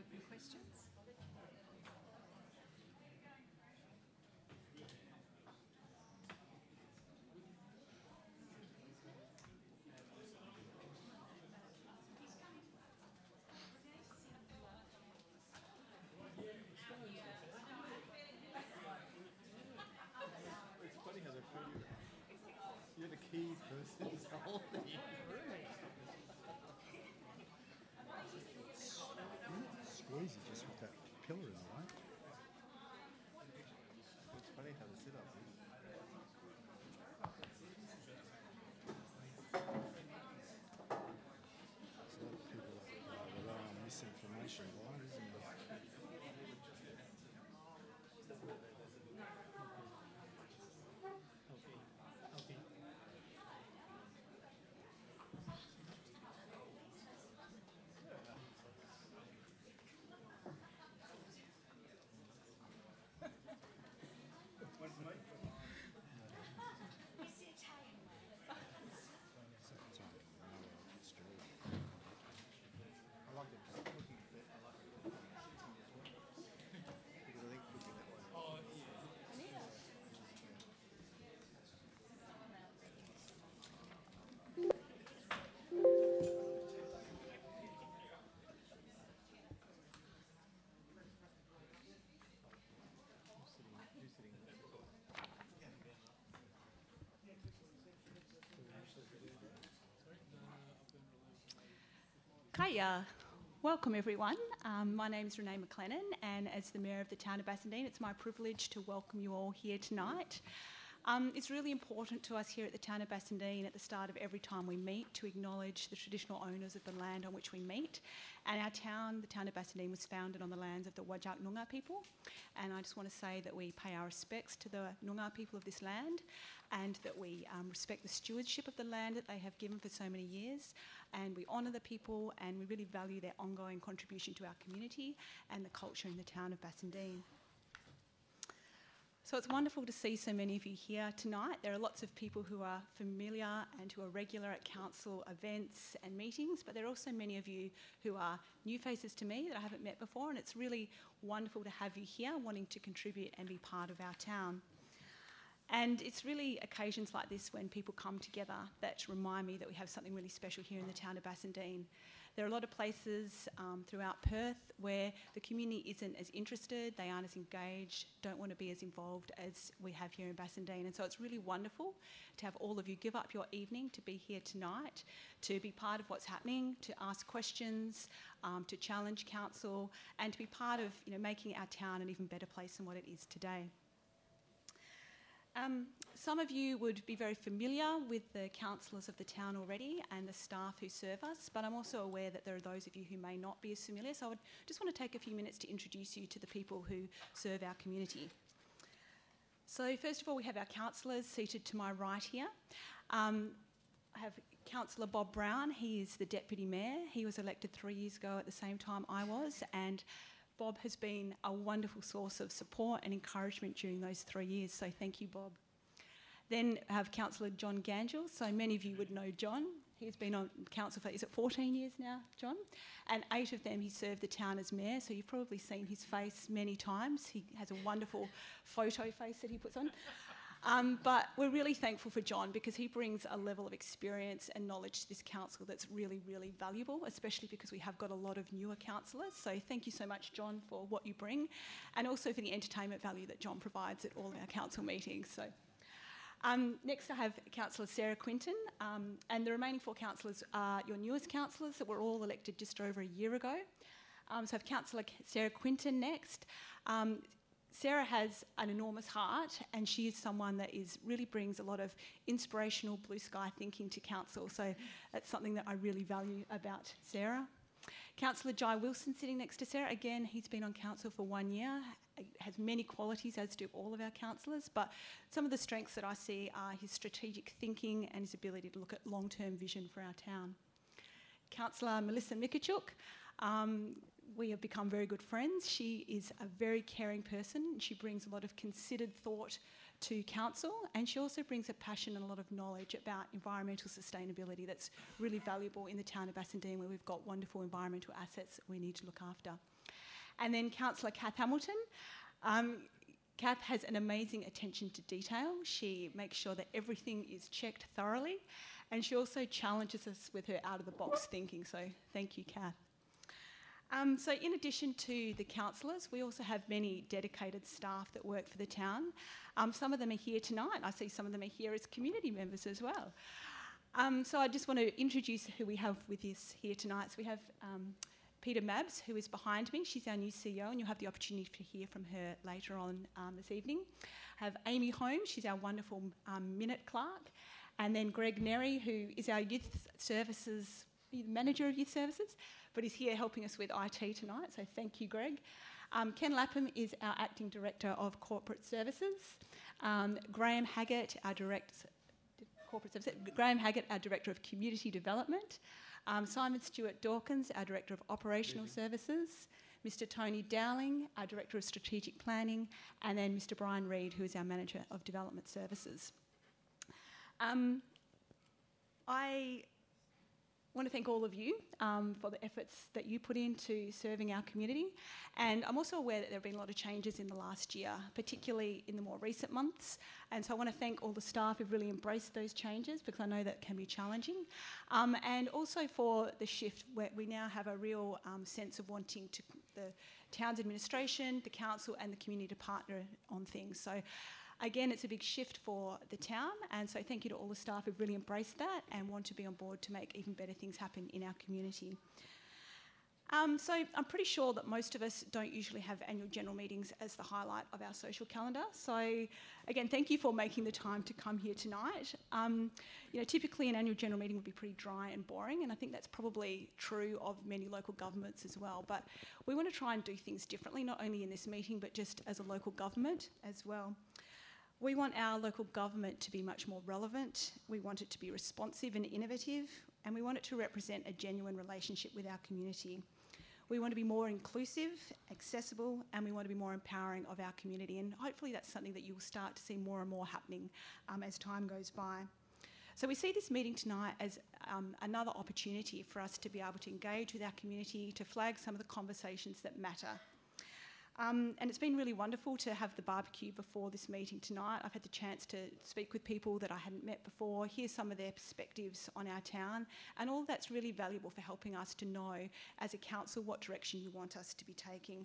Questions? It's funny how they put you. You're the key person. It's the whole thing. Squeezy just with that pillar in the way. It's funny how they sit up. There's a lot of people that rely on misinformation a lot, isn't there? Second time in a row, it's true. I like it. Cooking a bit. I like it. Because I think cooking that way. Oh, Who's sitting there? Hiya. Welcome everyone. My name is Renee McLennan, and as the Mayor of the town of Bassendean, it's my privilege to welcome you all here tonight. It's really important to us here at the town of Bassendean at the start of every time we meet to acknowledge the traditional owners of the land on which we meet. And our town, the town of Bassendean, was founded on the lands of the Whadjuk Noongar people. And I just want to say that we pay our respects to the Noongar people of this land, and that we respect the stewardship of the land that they have given for so many years. And we honour the people, and we really value their ongoing contribution to our community and the culture in the town of Bassendean. So it's wonderful to see so many of you here tonight. There are lots of people who are familiar and who are regular at council events and meetings, but there are also many of you who are new faces to me that I haven't met before, and it's really wonderful to have you here wanting to contribute and be part of our town. And it's really occasions like this when people come together that remind me that we have something really special here in the town of Bassendean. There are a lot of places throughout Perth where the community isn't as interested, they aren't as engaged, don't want to be as involved as we have here in Bassendean. And so it's really wonderful to have all of you give up your evening to be here tonight, to be part of what's happening, to ask questions, to challenge council, and to be part of making our town an even better place than what it is today. Some of you would be very familiar with the councillors of the town already and the staff who serve us, but I'm also aware that there are those of you who may not be as familiar, so I would just want to take a few minutes to introduce you to the people who serve our community. So first of all, we have our councillors seated to my right here. I have Councillor Bob Brown. He is the Deputy Mayor. He was elected 3 years ago at the same time I was, and Bob has been a wonderful source of support and encouragement during those 3 years, so thank you, Bob. Then I have Councillor John Gangel. So many of you would know John. He's been on council for, is it 14 years now, John? And 8 of them he served the town as mayor, so you've probably seen his face many times. He has a wonderful photo face that he puts on. But we're really thankful for John because he brings a level of experience and knowledge to this council that's really, really valuable, especially because we have got a lot of newer councillors. So thank you so much, John, for what you bring, and also for the entertainment value that John provides at all our council meetings. So. Next I have Councillor Sarah Quinton, and the remaining 4 councillors are your newest councillors that were all elected just over a year ago. So I have Councillor Sarah Quinton next. Sarah has an enormous heart, and she is someone that really brings a lot of inspirational blue sky thinking to council, so that's something that I really value about Sarah. Councillor Jai Wilson sitting next to Sarah. Again, he's been on council for 1 year, has many qualities, as do all of our councillors, but some of the strengths that I see are his strategic thinking and his ability to look at long-term vision for our town. Councillor Melissa Mikachuk. We have become very good friends. She is a very caring person. She brings a lot of considered thought to council, and she also brings a passion and a lot of knowledge about environmental sustainability that's really valuable in the town of Bassendean, where we've got wonderful environmental assets that we need to look after. And then Councillor Kath Hamilton. Kath has an amazing attention to detail. She makes sure that everything is checked thoroughly, and she also challenges us with her out-of-the-box thinking, so thank you, Kath. So in addition to the councillors, we also have many dedicated staff that work for the town. Some of them are here tonight. I see some of them are here as community members as well. So I just want to introduce who we have with us here tonight. So we have Peta Mabbs, who is behind me. She's our new CEO, and you'll have the opportunity to hear from her later on this evening. I have Amy Holmes. She's our wonderful minute clerk. And then Greg Nerry, who is our youth services, manager of youth services, but he's here helping us with IT tonight, so thank you, Greg. Ken Lapham is our acting director of corporate services. Graham Haggett, our director of community development. Simon Stewart Dawkins, our director of operational services. Mr. Tony Dowling, our director of strategic planning, and then Mr. Brian Reid, who is our manager of development services. I want to thank all of you for the efforts that you put into serving our community, and I'm also aware that there have been a lot of changes in the last year, particularly in the more recent months, and so I want to thank all the staff who've really embraced those changes, because I know that can be challenging, and also for the shift where we now have a real sense of wanting to the town's administration, the council and the community to partner on things. So again, it's a big shift for the town, and so thank you to all the staff who've really embraced that and want to be on board to make even better things happen in our community. So I'm pretty sure that most of us don't usually have annual general meetings as the highlight of our social calendar. So again, thank you for making the time to come here tonight. Typically an annual general meeting would be pretty dry and boring, and I think that's probably true of many local governments as well. But we want to try and do things differently, not only in this meeting, but just as a local government as well. We want our local government to be much more relevant, we want it to be responsive and innovative, and we want it to represent a genuine relationship with our community. We want to be more inclusive, accessible, and we want to be more empowering of our community, and hopefully that's something that you'll start to see more and more happening as time goes by. So we see this meeting tonight as another opportunity for us to be able to engage with our community, to flag some of the conversations that matter. And it's been really wonderful to have the barbecue before this meeting tonight. I've had the chance to speak with people that I hadn't met before, hear some of their perspectives on our town, and all that's really valuable for helping us to know as a council what direction you want us to be taking.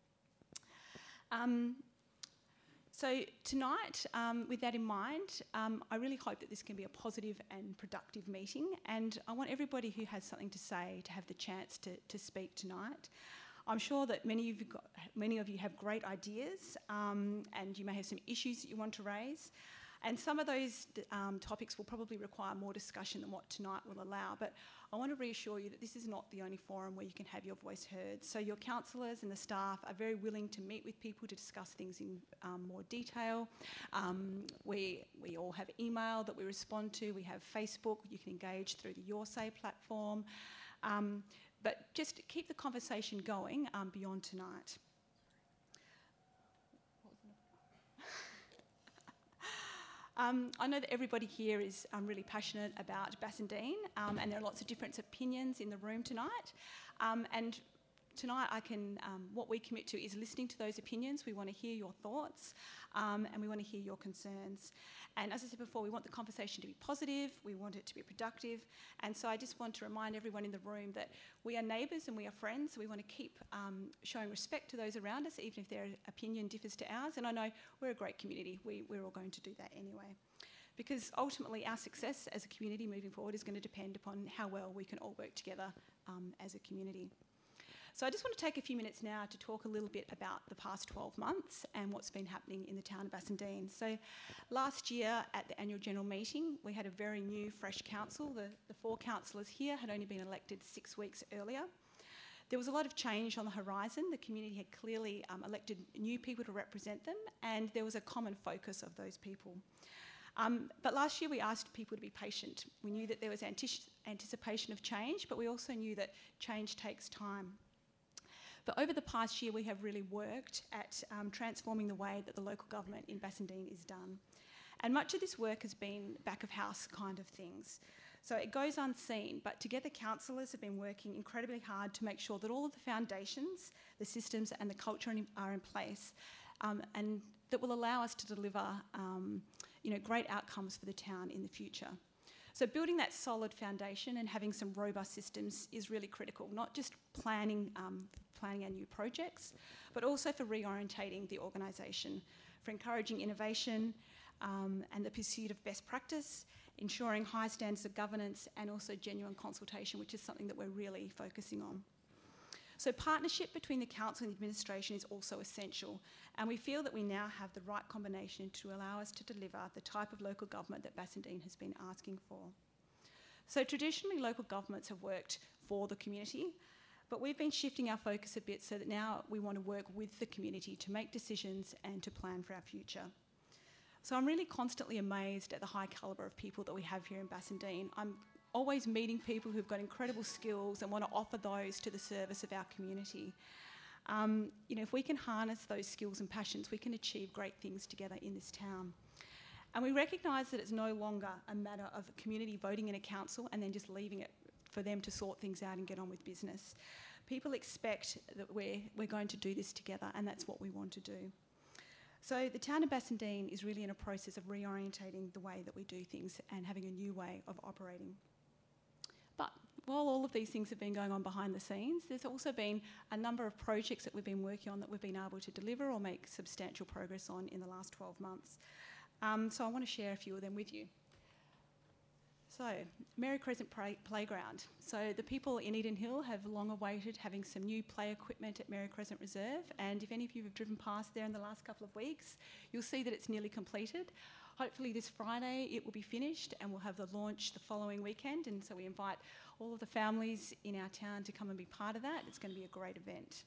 So tonight, with that in mind, I really hope that this can be a positive and productive meeting, and I want everybody who has something to say to have the chance to speak tonight. I'm sure that many of you have great ideas, and you may have some issues that you want to raise. And some of those topics will probably require more discussion than what tonight will allow. But I want to reassure you that this is not the only forum where you can have your voice heard. So your councillors and the staff are very willing to meet with people to discuss things in more detail. We all have email that we respond to. We have Facebook. You can engage through the Your Say platform. But just keep the conversation going beyond tonight. I know that everybody here is really passionate about Bassendean, and there are lots of different opinions in the room tonight. And tonight, what we commit to is listening to those opinions. We want to hear your thoughts, and we want to hear your concerns. And as I said before, we want the conversation to be positive, we want it to be productive, and so I just want to remind everyone in the room that we are neighbours and we are friends, so we want to keep showing respect to those around us, even if their opinion differs to ours, and I know we're a great community, we're all going to do that anyway. Because ultimately our success as a community moving forward is going to depend upon how well we can all work together as a community. So I just want to take a few minutes now to talk a little bit about the past 12 months and what's been happening in the town of Bassendean. So last year at the annual general meeting, we had a very new, fresh council. The 4 councillors here had only been elected 6 weeks earlier. There was a lot of change on the horizon. The community had clearly elected new people to represent them, and there was a common focus of those people. But last year we asked people to be patient. We knew that there was anticipation of change, but we also knew that change takes time. But over the past year, we have really worked at transforming the way that the local government in Bassendean is done. And much of this work has been back-of-house kind of things. So it goes unseen, but together councillors have been working incredibly hard to make sure that all of the foundations, the systems and the culture are in place, and that will allow us to deliver great outcomes for the town in the future. So building that solid foundation and having some robust systems is really critical, not just planning our new projects, but also for reorientating the organisation, for encouraging innovation and the pursuit of best practice, ensuring high standards of governance and also genuine consultation, which is something that we're really focusing on. So partnership between the council and the administration is also essential, and we feel that we now have the right combination to allow us to deliver the type of local government that Bassendean has been asking for. So traditionally local governments have worked for the community, but we've been shifting our focus a bit so that now we want to work with the community to make decisions and to plan for our future. So I'm really constantly amazed at the high calibre of people that we have here in Bassendean. I'm always meeting people who've got incredible skills and want to offer those to the service of our community. If we can harness those skills and passions, we can achieve great things together in this town. And we recognise that it's no longer a matter of a community voting in a council and then just leaving it for them to sort things out and get on with business. People expect that we're going to do this together, and that's what we want to do. So the town of Bassendean is really in a process of reorientating the way that we do things and having a new way of operating. But while all of these things have been going on behind the scenes, there's also been a number of projects that we've been working on that we've been able to deliver or make substantial progress on in the last 12 months. So I want to share a few of them with you. So, Mary Crescent Playground. So the people in Eden Hill have long awaited having some new play equipment at Mary Crescent Reserve, and if any of you have driven past there in the last couple of weeks, you'll see that it's nearly completed. Hopefully this Friday it will be finished and we'll have the launch the following weekend, and so we invite all of the families in our town to come and be part of that. It's going to be a great event.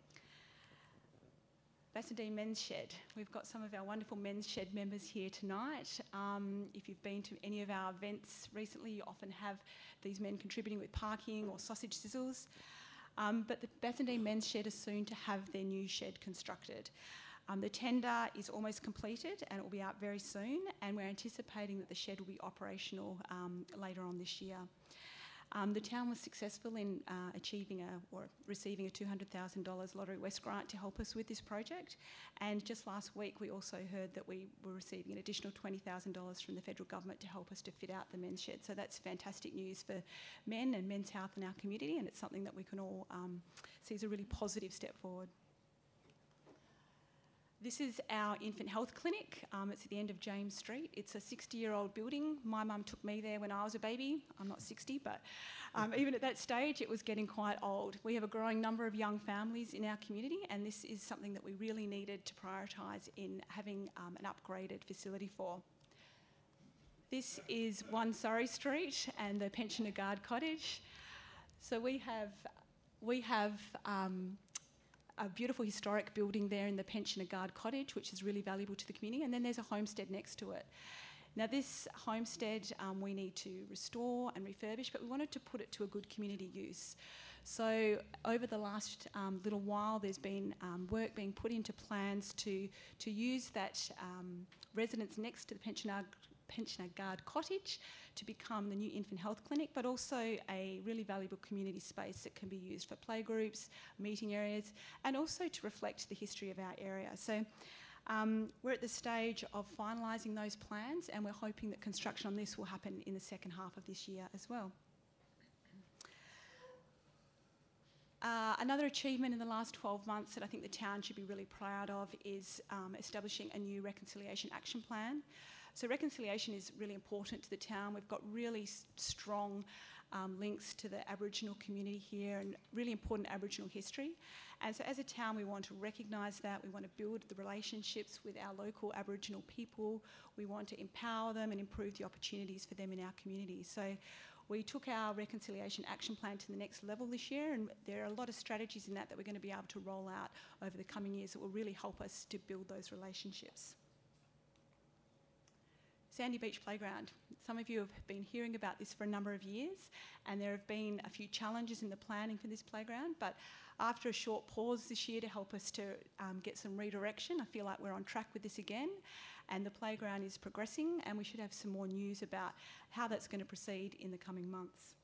Bassendean Men's Shed. We've got some of our wonderful Men's Shed members here tonight. If you've been to any of our events recently, you often have these men contributing with parking or sausage sizzles. But the Bassendean Men's Shed is soon to have their new shed constructed. The tender is almost completed and it will be out very soon, and we're anticipating that the shed will be operational later on this year. The town was successful in receiving a $200,000 Lottery West grant to help us with this project, and just last week we also heard that we were receiving an additional $20,000 from the federal government to help us to fit out the men's shed. So that's fantastic news for men and men's health in our community, and it's something that we can all see as a really positive step forward. This is our infant health clinic. It's at the end of James Street. It's a 60-year-old building. My mum took me there when I was a baby. I'm not 60, but even at that stage, it was getting quite old. We have a growing number of young families in our community, and this is something that we really needed to prioritise in having an upgraded facility for. This is 1 Surrey Street and the Pensioner Guard Cottage. So we have a beautiful historic building there in the Pensioner Guard Cottage, which is really valuable to the community, and then there's a homestead next to it. Now this homestead we need to restore and refurbish, but we wanted to put it to a good community use. So over the last little while there's been work being put into plans to use that residence next to the Pensioner Guard Cottage to become the new infant health clinic, but also a really valuable community space that can be used for playgroups, meeting areas, and also to reflect the history of our area. So we're at the stage of finalising those plans, and we're hoping that construction on this will happen in the second half of this year as well. Another achievement in the last 12 months that I think the town should be really proud of is establishing a new reconciliation action plan. So reconciliation is really important to the town. We've got really strong links to the Aboriginal community here and really important Aboriginal history. And so as a town, we want to recognise that. We want to build the relationships with our local Aboriginal people. We want to empower them and improve the opportunities for them in our community. So we took our reconciliation action plan to the next level this year, and there are a lot of strategies in that we're going to be able to roll out over the coming years that will really help us to build those relationships. Sandy Beach Playground. Some of you have been hearing about this for a number of years, and there have been a few challenges in the planning for this playground, but after a short pause this year to help us to get some redirection, I feel like we're on track with this again. and the playground is progressing, and we should have some more news about how that's going to proceed in the coming months.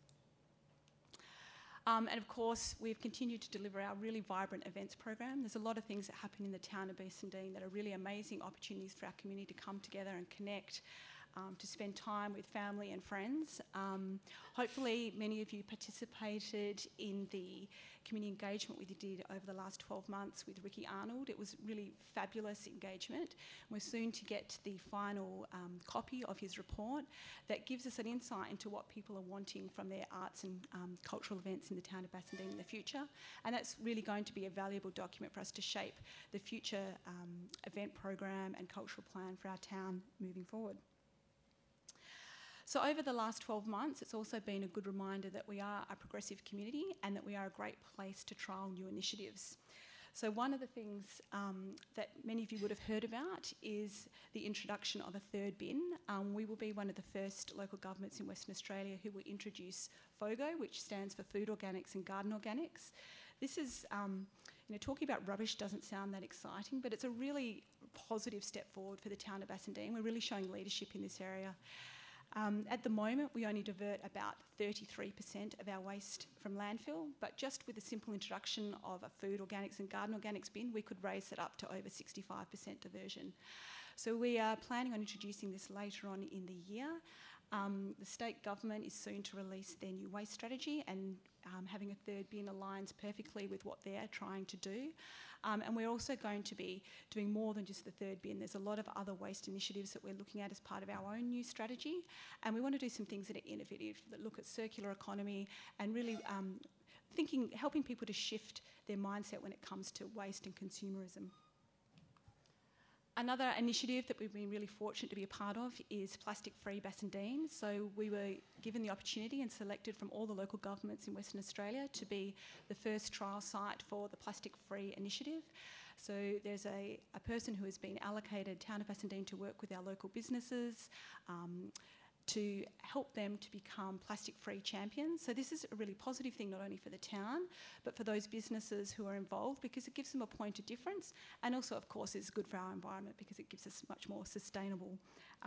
And of course, we've continued to deliver our really vibrant events program. There's a lot of things that happen in the town of Bassendean that are really amazing opportunities for our community to come together and connect, to spend time with family and friends. Hopefully many of you participated in the community engagement we did over the last 12 months with Ricky Arnold. It was really fabulous engagement. We're soon to get the final copy of his report that gives us an insight into what people are wanting from their arts and cultural events in the town of Bassendean in the future. And that's really going to be a valuable document for us to shape the future event program and cultural plan for our town moving forward. So over the last 12 months, it's also been a good reminder that we are a progressive community and that we are a great place to trial new initiatives. So one of the things that many of you would have heard about is the introduction of a third bin. We will be one of the first local governments in Western Australia who will introduce FOGO, which stands for Food Organics and Garden Organics. This is, talking about rubbish doesn't sound that exciting, but it's a really positive step forward for the town of Bassendean. We're really showing leadership in this area. At the moment, we only divert about 33% of our waste from landfill, but just with the simple introduction of a food organics and garden organics bin, we could raise it up to over 65% diversion. So we are planning on introducing this later on in the year. The state government is soon to release their new waste strategy, and having a third bin aligns perfectly with what they're trying to do. And we're also going to be doing more than just the third bin. There's a lot of other waste initiatives that we're looking at as part of our own new strategy, and we want to do some things that are innovative, that look at circular economy and really helping people to shift their mindset when it comes to waste and consumerism. Another initiative that we've been really fortunate to be a part of is Plastic Free Bassendean. So we were given the opportunity and selected from all the local governments in Western Australia to be the first trial site for the Plastic Free initiative. So there's a person who has been allocated Town of Bassendean to work with our local businesses, to help them to become plastic-free champions. So this is a really positive thing, not only for the town, but for those businesses who are involved, because it gives them a point of difference, and also, of course, is good for our environment because it gives us much more sustainable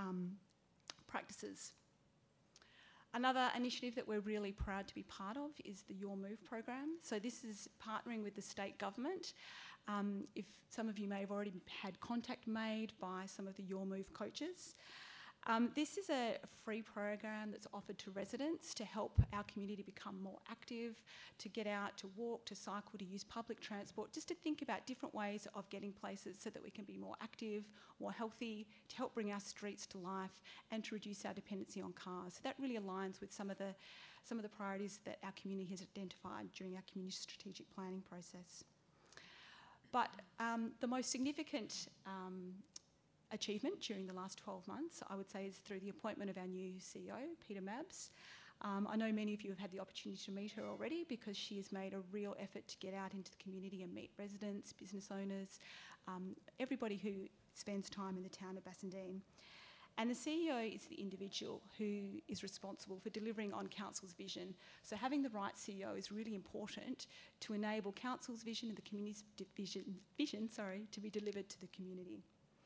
practices. Another initiative that we're really proud to be part of is the Your Move program. So this is partnering with the state government. If some of you may have already had contact made by some of the Your Move coaches. This is a free program that's offered to residents to help our community become more active, to get out, to walk, to cycle, to use public transport, just to think about different ways of getting places so that we can be more active, more healthy, to help bring our streets to life and to reduce our dependency on cars. So that really aligns with some of the priorities that our community has identified during our community strategic planning process. But the most significant achievement during the last 12 months, I would say, is through the appointment of our new CEO, Peta Mabbs. I know many of you have had the opportunity to meet her already because she has made a real effort to get out into the community and meet residents, business owners, everybody who spends time in the town of Bassendean. And the CEO is the individual who is responsible for delivering on Council's vision. So having the right CEO is really important to enable Council's vision and the community's vision to be delivered to the community.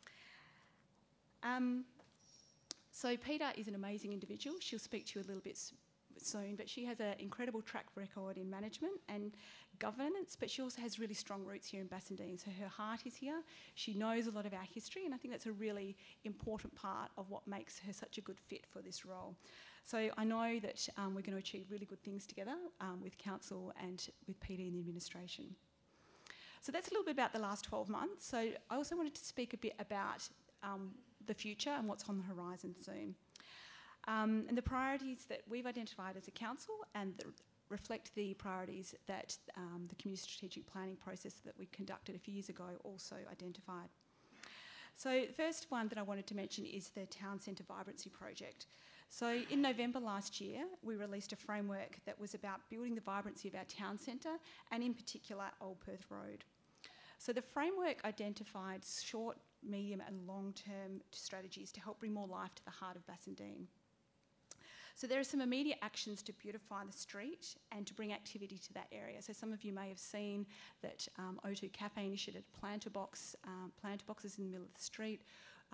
So Peta is an amazing individual. She'll speak to you a little bit soon, but she has an incredible track record in management and governance, but she also has really strong roots here in Bassendean. So her heart is here. She knows a lot of our history, and I think that's a really important part of what makes her such a good fit for this role. So I know that we're going to achieve really good things together with Council and with Peta in the administration. So that's a little bit about the last 12 months. So I also wanted to speak a bit about the future and what's on the horizon soon. And the priorities that we've identified as a council and that reflect the priorities that the community strategic planning process that we conducted a few years ago also identified. So the first one that I wanted to mention is the Town Centre Vibrancy Project. So in November last year, we released a framework that was about building the vibrancy of our town centre and in particular Old Perth Road. So the framework identified short, medium and long-term strategies to help bring more life to the heart of Bassendean. So there are some immediate actions to beautify the street and to bring activity to that area. So some of you may have seen that O2 Cafe initiated planter boxes in the middle of the street.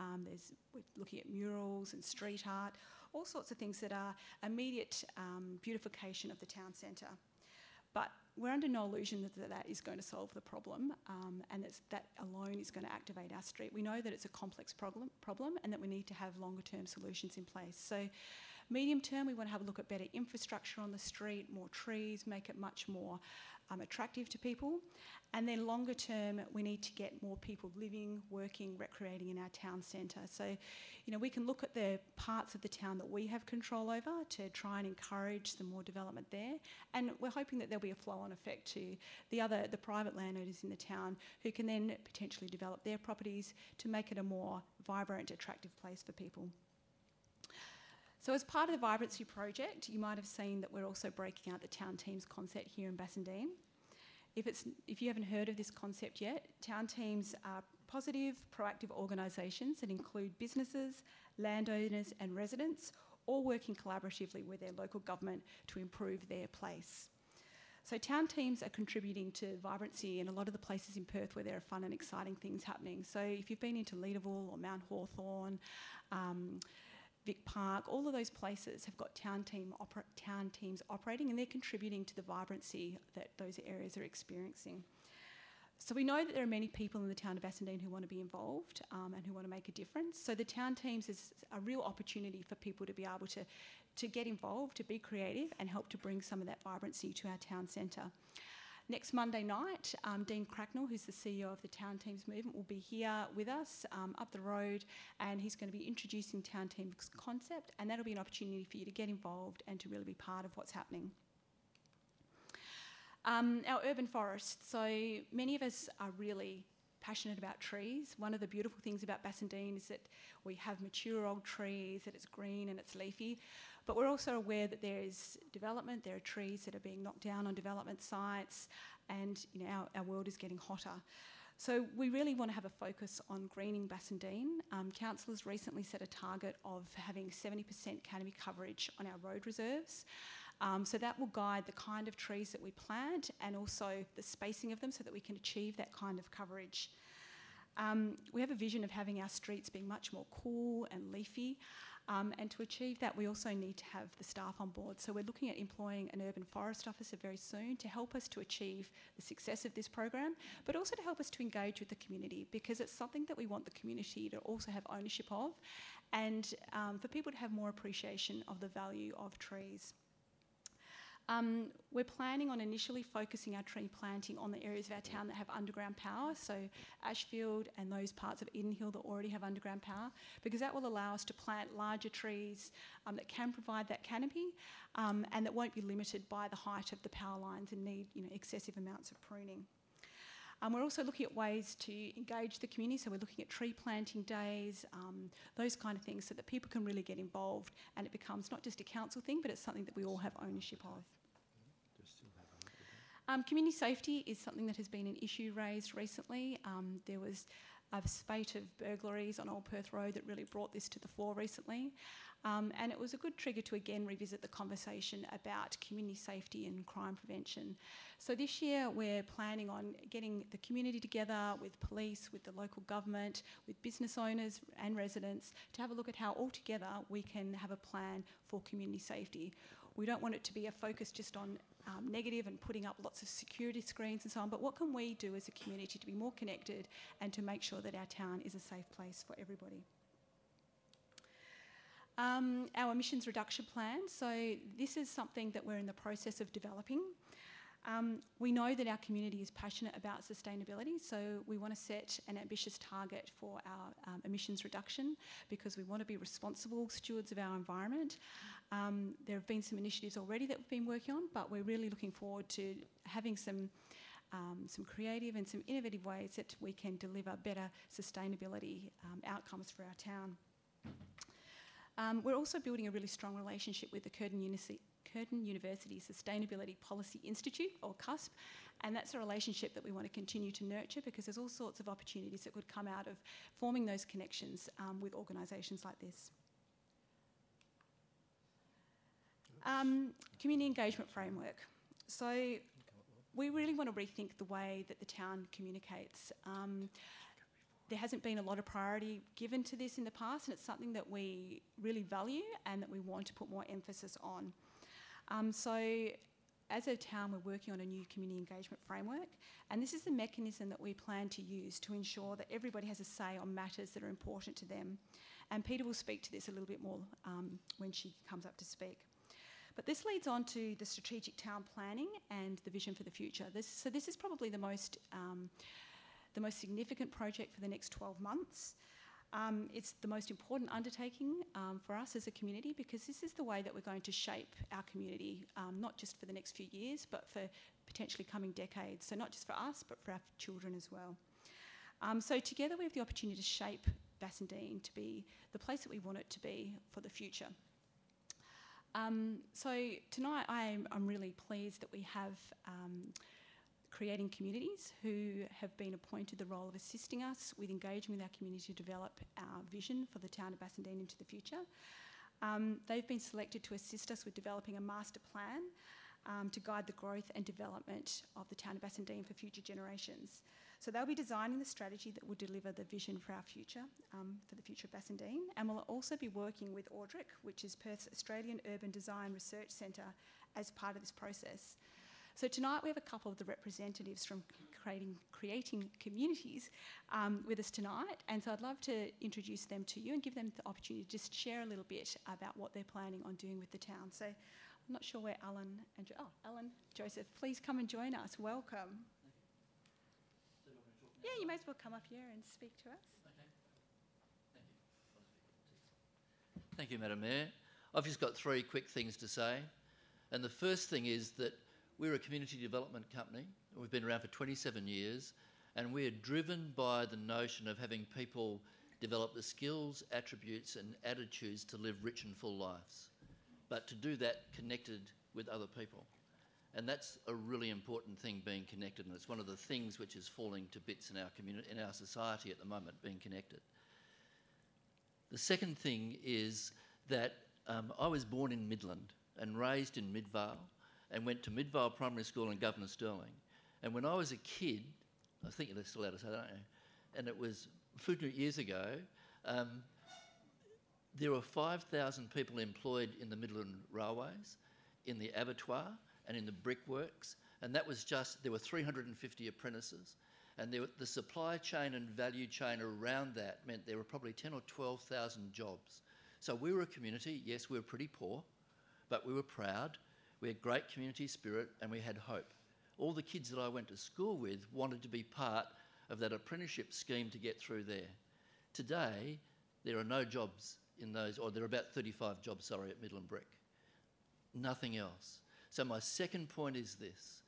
We're looking at murals and street art, all sorts of things that are immediate beautification of the town centre. But we're under no illusion that is going to solve the problem, and that alone is going to activate our street. We know that it's a complex problem and that we need to have longer term solutions in place. So medium term, we want to have a look at better infrastructure on the street, more trees, make it much more attractive to people. And then longer term, we need to get more people living, working, recreating in our town centre. So, you know, we can look at the parts of the town that we have control over to try and encourage some more development there. And we're hoping that there'll be a flow-on effect to the private landowners in the town who can then potentially develop their properties to make it a more vibrant, attractive place for people. So as part of the Vibrancy project, you might have seen that we're also breaking out the Town Teams concept here in Bassendean. If you haven't heard of this concept yet, Town Teams are positive, proactive organisations that include businesses, landowners and residents, all working collaboratively with their local government to improve their place. So Town Teams are contributing to vibrancy in a lot of the places in Perth where there are fun and exciting things happening. So if you've been into Leederville or Mount Hawthorn, Vic Park, all of those places have got town teams operating, and they're contributing to the vibrancy that those areas are experiencing. So we know that there are many people in the town of Bassendean who want to be involved and who want to make a difference. So the town teams is a real opportunity for people to be able to get involved, to be creative and help to bring some of that vibrancy to our town centre. Next Monday night, Dean Cracknell, who's the CEO of the Town Teams movement, will be here with us up the road, and he's going to be introducing Town Teams concept, and that'll be an opportunity for you to get involved and to really be part of what's happening. Our urban forest. So many of us are really passionate about trees. One of the beautiful things about Bassendean is that we have mature old trees, that it's green and it's leafy, but we're also aware that there is development, there are trees that are being knocked down on development sites, and you know, our world is getting hotter. So we really want to have a focus on greening Bassendean. Councillors recently set a target of having 70% canopy coverage on our road reserves. So that will guide the kind of trees that we plant and also the spacing of them so that we can achieve that kind of coverage. We have a vision of having our streets being much more cool and leafy, and to achieve that we also need to have the staff on board. So we're looking at employing an urban forest officer very soon to help us to achieve the success of this program, but also to help us to engage with the community, because it's something that we want the community to also have ownership of, and for people to have more appreciation of the value of trees. We're planning on initially focusing our tree planting on the areas of our town that have underground power, so Ashfield and those parts of Eden Hill that already have underground power, because that will allow us to plant larger trees that can provide that canopy and that won't be limited by the height of the power lines and need excessive amounts of pruning. We're also looking at ways to engage the community, so we're looking at tree planting days, those kind of things, so that people can really get involved and it becomes not just a council thing, but it's something that we all have ownership of. Community safety is something that has been an issue raised recently. There was a spate of burglaries on Old Perth Road that really brought this to the fore recently. And it was a good trigger to again revisit the conversation about community safety and crime prevention. So this year we're planning on getting the community together with police, with the local government, with business owners and residents to have a look at how altogether we can have a plan for community safety. We don't want it to be a focus just on negative and putting up lots of security screens and so on, but what can we do as a community to be more connected and to make sure that our town is a safe place for everybody? Our emissions reduction plan. So this is something that we're in the process of developing. We know that our community is passionate about sustainability, so we want to set an ambitious target for our emissions reduction because we want to be responsible stewards of our environment. There have been some initiatives already that we've been working on, but we're really looking forward to having some creative and some innovative ways that we can deliver better sustainability outcomes for our town. We're also building a really strong relationship with the Curtin University Sustainability Policy Institute, or CUSP, and that's a relationship that we want to continue to nurture because there's all sorts of opportunities that could come out of forming those connections with organisations like this. Community engagement framework. So we really want to rethink the way that the town communicates. There hasn't been a lot of priority given to this in the past, and it's something that we really value and that we want to put more emphasis on. So as a town, we're working on a new community engagement framework, and this is the mechanism that we plan to use to ensure that everybody has a say on matters that are important to them. And Peter will speak to this a little bit more when she comes up to speak. But this leads on to the strategic town planning and the vision for the future. This is probably the most significant project for the next 12 months. It's the most important undertaking for us as a community, because this is the way that we're going to shape our community, not just for the next few years, but for potentially coming decades. So not just for us, but for our children as well. So together we have the opportunity to shape Bassendean to be the place that we want it to be for the future. So tonight I'm really pleased that we have Creating Communities, who have been appointed the role of assisting us with engaging with our community to develop our vision for the town of Bassendean into the future. They've been selected to assist us with developing a master plan to guide the growth and development of the town of Bassendean for future generations. So they'll be designing the strategy that will deliver the vision for our future, for the future of Bassendean, and we'll also be working with AUDRIC, which is Perth's Australian Urban Design Research Centre, as part of this process. So tonight we have a couple of the representatives from Creating Communities with us tonight, and so I'd love to introduce them to you and give them the opportunity to just share a little bit about what they're planning on doing with the town. So I'm not sure where Alan and Alan, Joseph, please come and join us. Welcome. Yeah, you may as well come up here and speak to us. Okay. Thank you, Madam Mayor. I've just got 3 quick things to say. And the first thing is that we're a community development company. We've been around for 27 years, and we're driven by the notion of having people develop the skills, attributes and attitudes to live rich and full lives, but to do that connected with other people. And that's a really important thing, being connected, and it's one of the things which is falling to bits in our community, in our society at the moment, being connected. The second thing is that I was born in Midland and raised in Midvale, and went to Midvale Primary School in Governor Stirling. And when I was a kid, I think they're still allowed to say, don't you? And it was a few years ago, there were 5,000 people employed in the Midland Railways, in the abattoir and in the brickworks, and that was just, there were 350 apprentices, and the supply chain and value chain around that meant there were probably 10 or 12,000 jobs. So we were a community, yes, we were pretty poor, but we were proud. We had great community spirit and we had hope. All the kids that I went to school with wanted to be part of that apprenticeship scheme to get through there. Today, there are no jobs in those, or there are about 35 jobs, sorry, at Midland Brick. Nothing else. So my second point is this.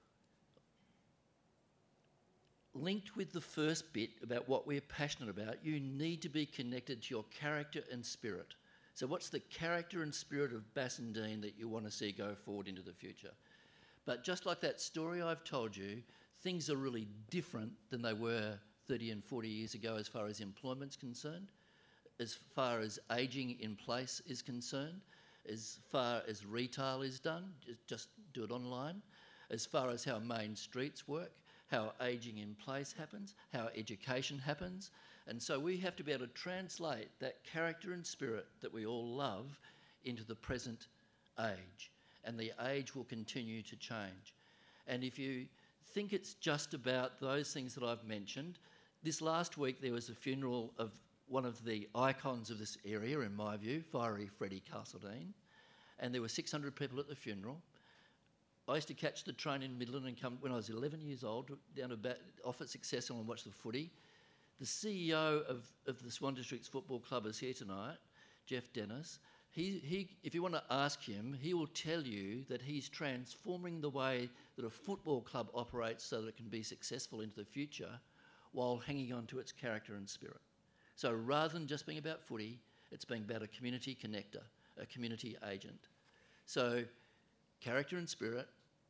Linked with the first bit about what we're passionate about, you need to be connected to your character and spirit. So what's the character and spirit of Bassendean that you want to see go forward into the future? But just like that story I've told you, things are really different than they were 30 and 40 years ago as far as employment's concerned, as far as ageing in place is concerned, as far as retail is done, just do it online, as far as how main streets work, how ageing in place happens, how education happens. And so we have to be able to translate that character and spirit that we all love into the present age. And the age will continue to change. And if you think it's just about those things that I've mentioned, this last week there was a funeral of one of the icons of this area, in my view, Fiery Freddie Castledine, and there were 600 people at the funeral. I used to catch the train in Midland and come, when I was 11 years old, down to off at Successful and watch the footy. The CEO of the Swan Districts Football Club is here tonight, Jeff Dennis. He, if you want to ask him, he will tell you that he's transforming the way that a football club operates so that it can be successful into the future while hanging on to its character and spirit. So rather than just being about footy, it's being about a community connector, a community agent. So character and spirit,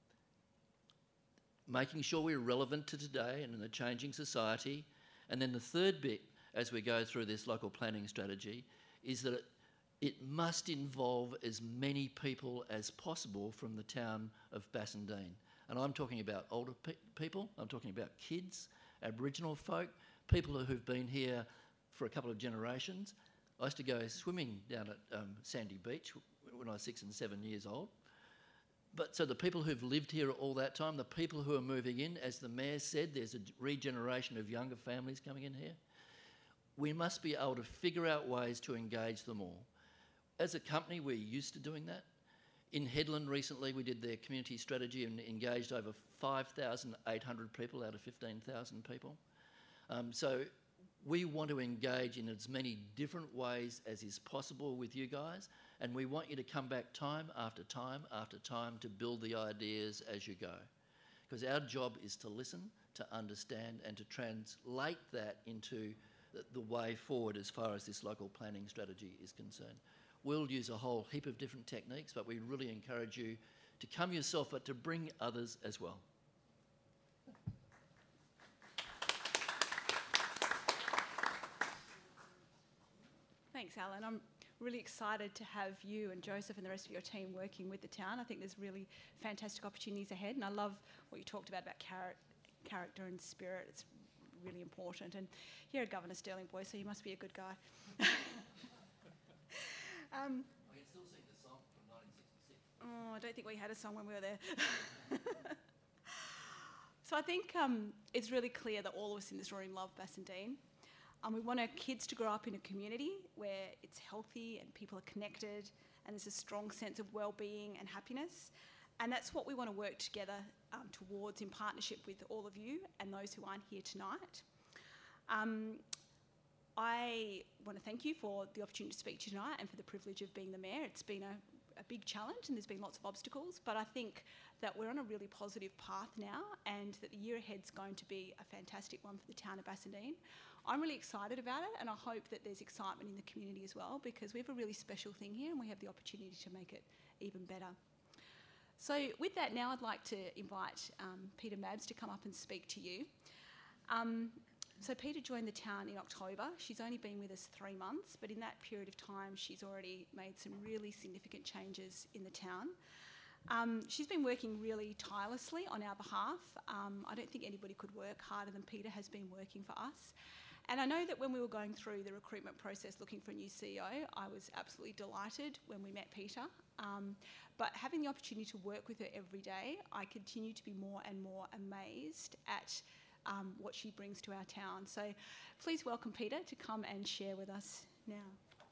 making sure we're relevant to today and in a changing society. And then the third bit, as we go through this local planning strategy, is that it must involve as many people as possible from the town of Bassendean. And I'm talking about older people, I'm talking about kids, Aboriginal folk, people who've been here for a couple of generations. I used to go swimming down at Sandy Beach when I was 6 and 7 years old. But so the people who've lived here all that time, the people who are moving in, as the Mayor said, there's a regeneration of younger families coming in here. We must be able to figure out ways to engage them all. As a company, we're used to doing that. In Headland recently, we did their community strategy and engaged over 5,800 people out of 15,000 people. So we want to engage in as many different ways as is possible with you guys, and we want you to come back time after time after time to build the ideas as you go. Because our job is to listen, to understand, and to translate that into the way forward as far as this local planning strategy is concerned. We'll use a whole heap of different techniques, but we really encourage you to come yourself, but to bring others as well. Thanks, Alan. I'm really excited to have you and Joseph and the rest of your team working with the town. I think there's really fantastic opportunities ahead, and I love what you talked about character and spirit. It's really important. And you're a Governor Sterling boy, so you must be a good guy. I can still sing the song from 1966. Oh, I don't think we had a song when we were there. So I think it's really clear that all of us in this room love Bassendean. We want our kids to grow up in a community where it's healthy and people are connected and there's a strong sense of well-being and happiness. And that's what we want to work together towards in partnership with all of you and those who aren't here tonight. I want to thank you for the opportunity to speak to you tonight and for the privilege of being the Mayor. It's been a big challenge and there's been lots of obstacles, but I think that we're on a really positive path now and that the year ahead's going to be a fantastic one for the town of Bassendean. I'm really excited about it, and I hope that there's excitement in the community as well, because we have a really special thing here and we have the opportunity to make it even better. So with that, now I'd like to invite Peter Mabbs to come up and speak to you. So Peter joined the town in October. She's only been with us 3 months, but in that period of time, she's already made some really significant changes in the town. She's been working really tirelessly on our behalf. I don't think anybody could work harder than Peter has been working for us. And I know that when we were going through the recruitment process looking for a new CEO, I was absolutely delighted when we met Peter. But having the opportunity to work with her every day, I continue to be more and more amazed at what she brings to our town. So please welcome Peter to come and share with us now.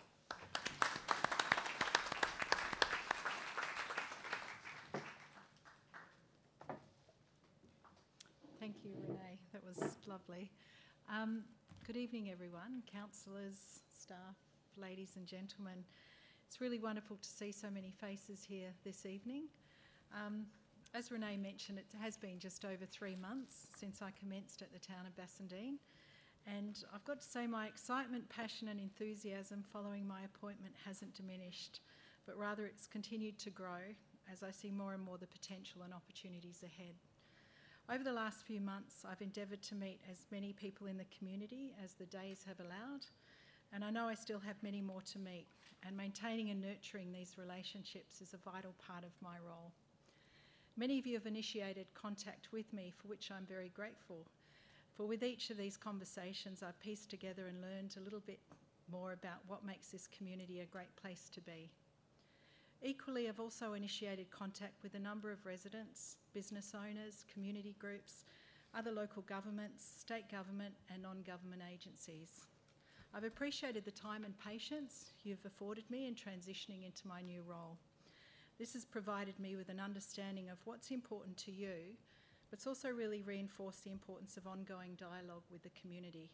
Thank you, Renee. That was lovely. Good evening, everyone, councillors, staff, ladies and gentlemen. It's really wonderful to see so many faces here this evening. As Renee mentioned, it has been just over 3 months since I commenced at the town of Bassendean, and I've got to say my excitement, passion and enthusiasm following my appointment hasn't diminished, but rather it's continued to grow as I see more and more the potential and opportunities ahead. Over the last few months, I've endeavoured to meet as many people in the community as the days have allowed, and I know I still have many more to meet, and maintaining and nurturing these relationships is a vital part of my role. Many of you have initiated contact with me, for which I'm very grateful, for with each of these conversations I've pieced together and learned a little bit more about what makes this community a great place to be. Equally, I've also initiated contact with a number of residents, business owners, community groups, other local governments, state government and non-government agencies. I've appreciated the time and patience you've afforded me in transitioning into my new role. This has provided me with an understanding of what's important to you, but it's also really reinforced the importance of ongoing dialogue with the community.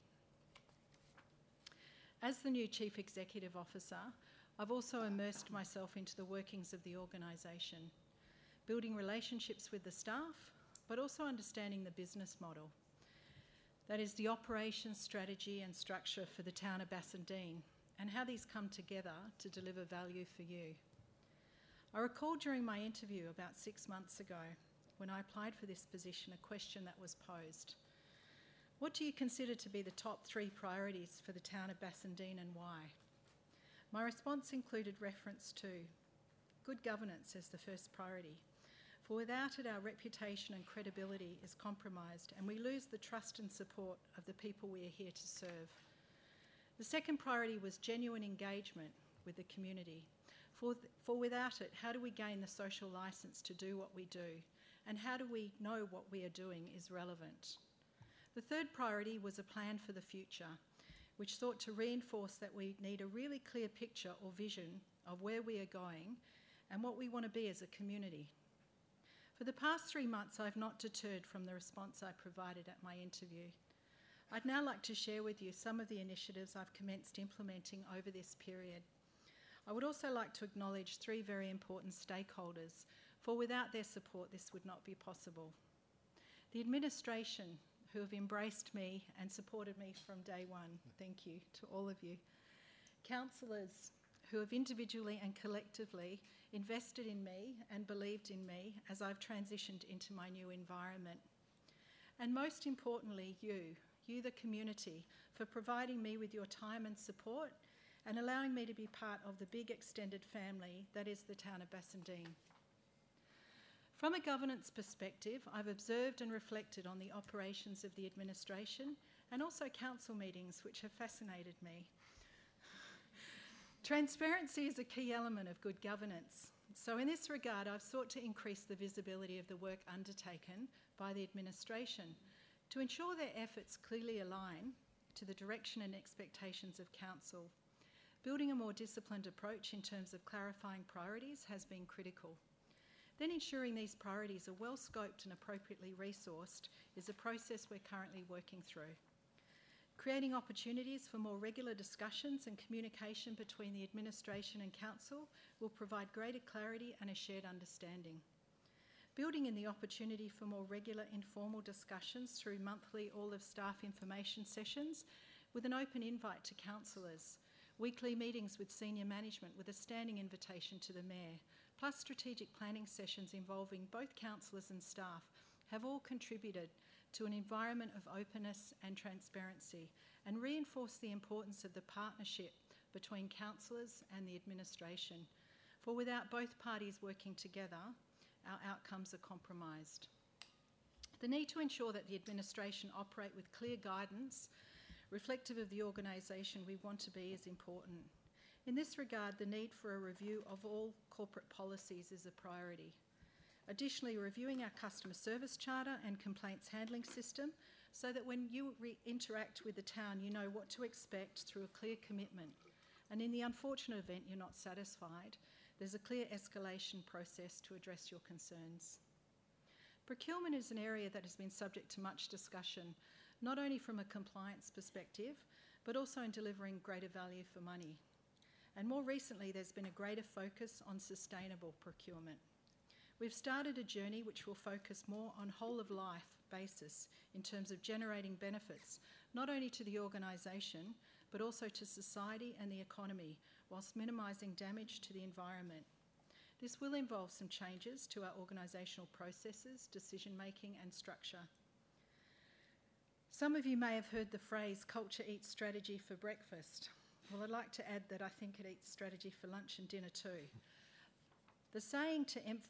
As the new Chief Executive Officer, I've also immersed myself into the workings of the organisation, building relationships with the staff, but also understanding the business model. That is the operations, strategy and structure for the town of Bassendean and how these come together to deliver value for you. I recall during my interview about 6 months ago, when I applied for this position, a question that was posed. What do you consider to be the top 3 priorities for the town of Bassendean and why? My response included reference to good governance as the first priority, for without it our reputation and credibility is compromised and we lose the trust and support of the people we are here to serve. The second priority was genuine engagement with the community. For without it, how do we gain the social licence to do what we do? And how do we know what we are doing is relevant? The third priority was a plan for the future, which sought to reinforce that we need a really clear picture or vision of where we are going and what we want to be as a community. For the past 3 months, I've not deterred from the response I provided at my interview. I'd now like to share with you some of the initiatives I've commenced implementing over this period. I would also like to acknowledge 3 very important stakeholders, for without their support this would not be possible. The administration, who have embraced me and supported me from day one. Thank you to all of you. Councillors, who have individually and collectively invested in me and believed in me as I've transitioned into my new environment. And most importantly, you the community, for providing me with your time and support and allowing me to be part of the big extended family that is the town of Bassendean. From a governance perspective, I've observed and reflected on the operations of the administration and also council meetings, which have fascinated me. Transparency is a key element of good governance. So in this regard, I've sought to increase the visibility of the work undertaken by the administration to ensure their efforts clearly align to the direction and expectations of council. Building a more disciplined approach in terms of clarifying priorities has been critical. Then ensuring these priorities are well scoped and appropriately resourced is a process we're currently working through. Creating opportunities for more regular discussions and communication between the administration and council will provide greater clarity and a shared understanding. Building in the opportunity for more regular informal discussions through monthly all-of-staff information sessions with an open invite to councillors, weekly meetings with senior management with a standing invitation to the Mayor, plus strategic planning sessions involving both councillors and staff have all contributed to an environment of openness and transparency and reinforce the importance of the partnership between councillors and the administration. For without both parties working together, our outcomes are compromised. The need to ensure that the administration operate with clear guidance reflective of the organisation we want to be is important. In this regard, the need for a review of all corporate policies is a priority. Additionally, reviewing our customer service charter and complaints handling system so that when you interact with the town, you know what to expect through a clear commitment. And in the unfortunate event you're not satisfied, there's a clear escalation process to address your concerns. Procurement is an area that has been subject to much discussion, not only from a compliance perspective, but also in delivering greater value for money. And more recently, there's been a greater focus on sustainable procurement. We've started a journey which will focus more on whole-of-life basis in terms of generating benefits, not only to the organisation, but also to society and the economy, whilst minimising damage to the environment. This will involve some changes to our organisational processes, decision-making and structure. Some of you may have heard the phrase, culture eats strategy for breakfast. Well, I'd like to add that I think it eats strategy for lunch and dinner too. The saying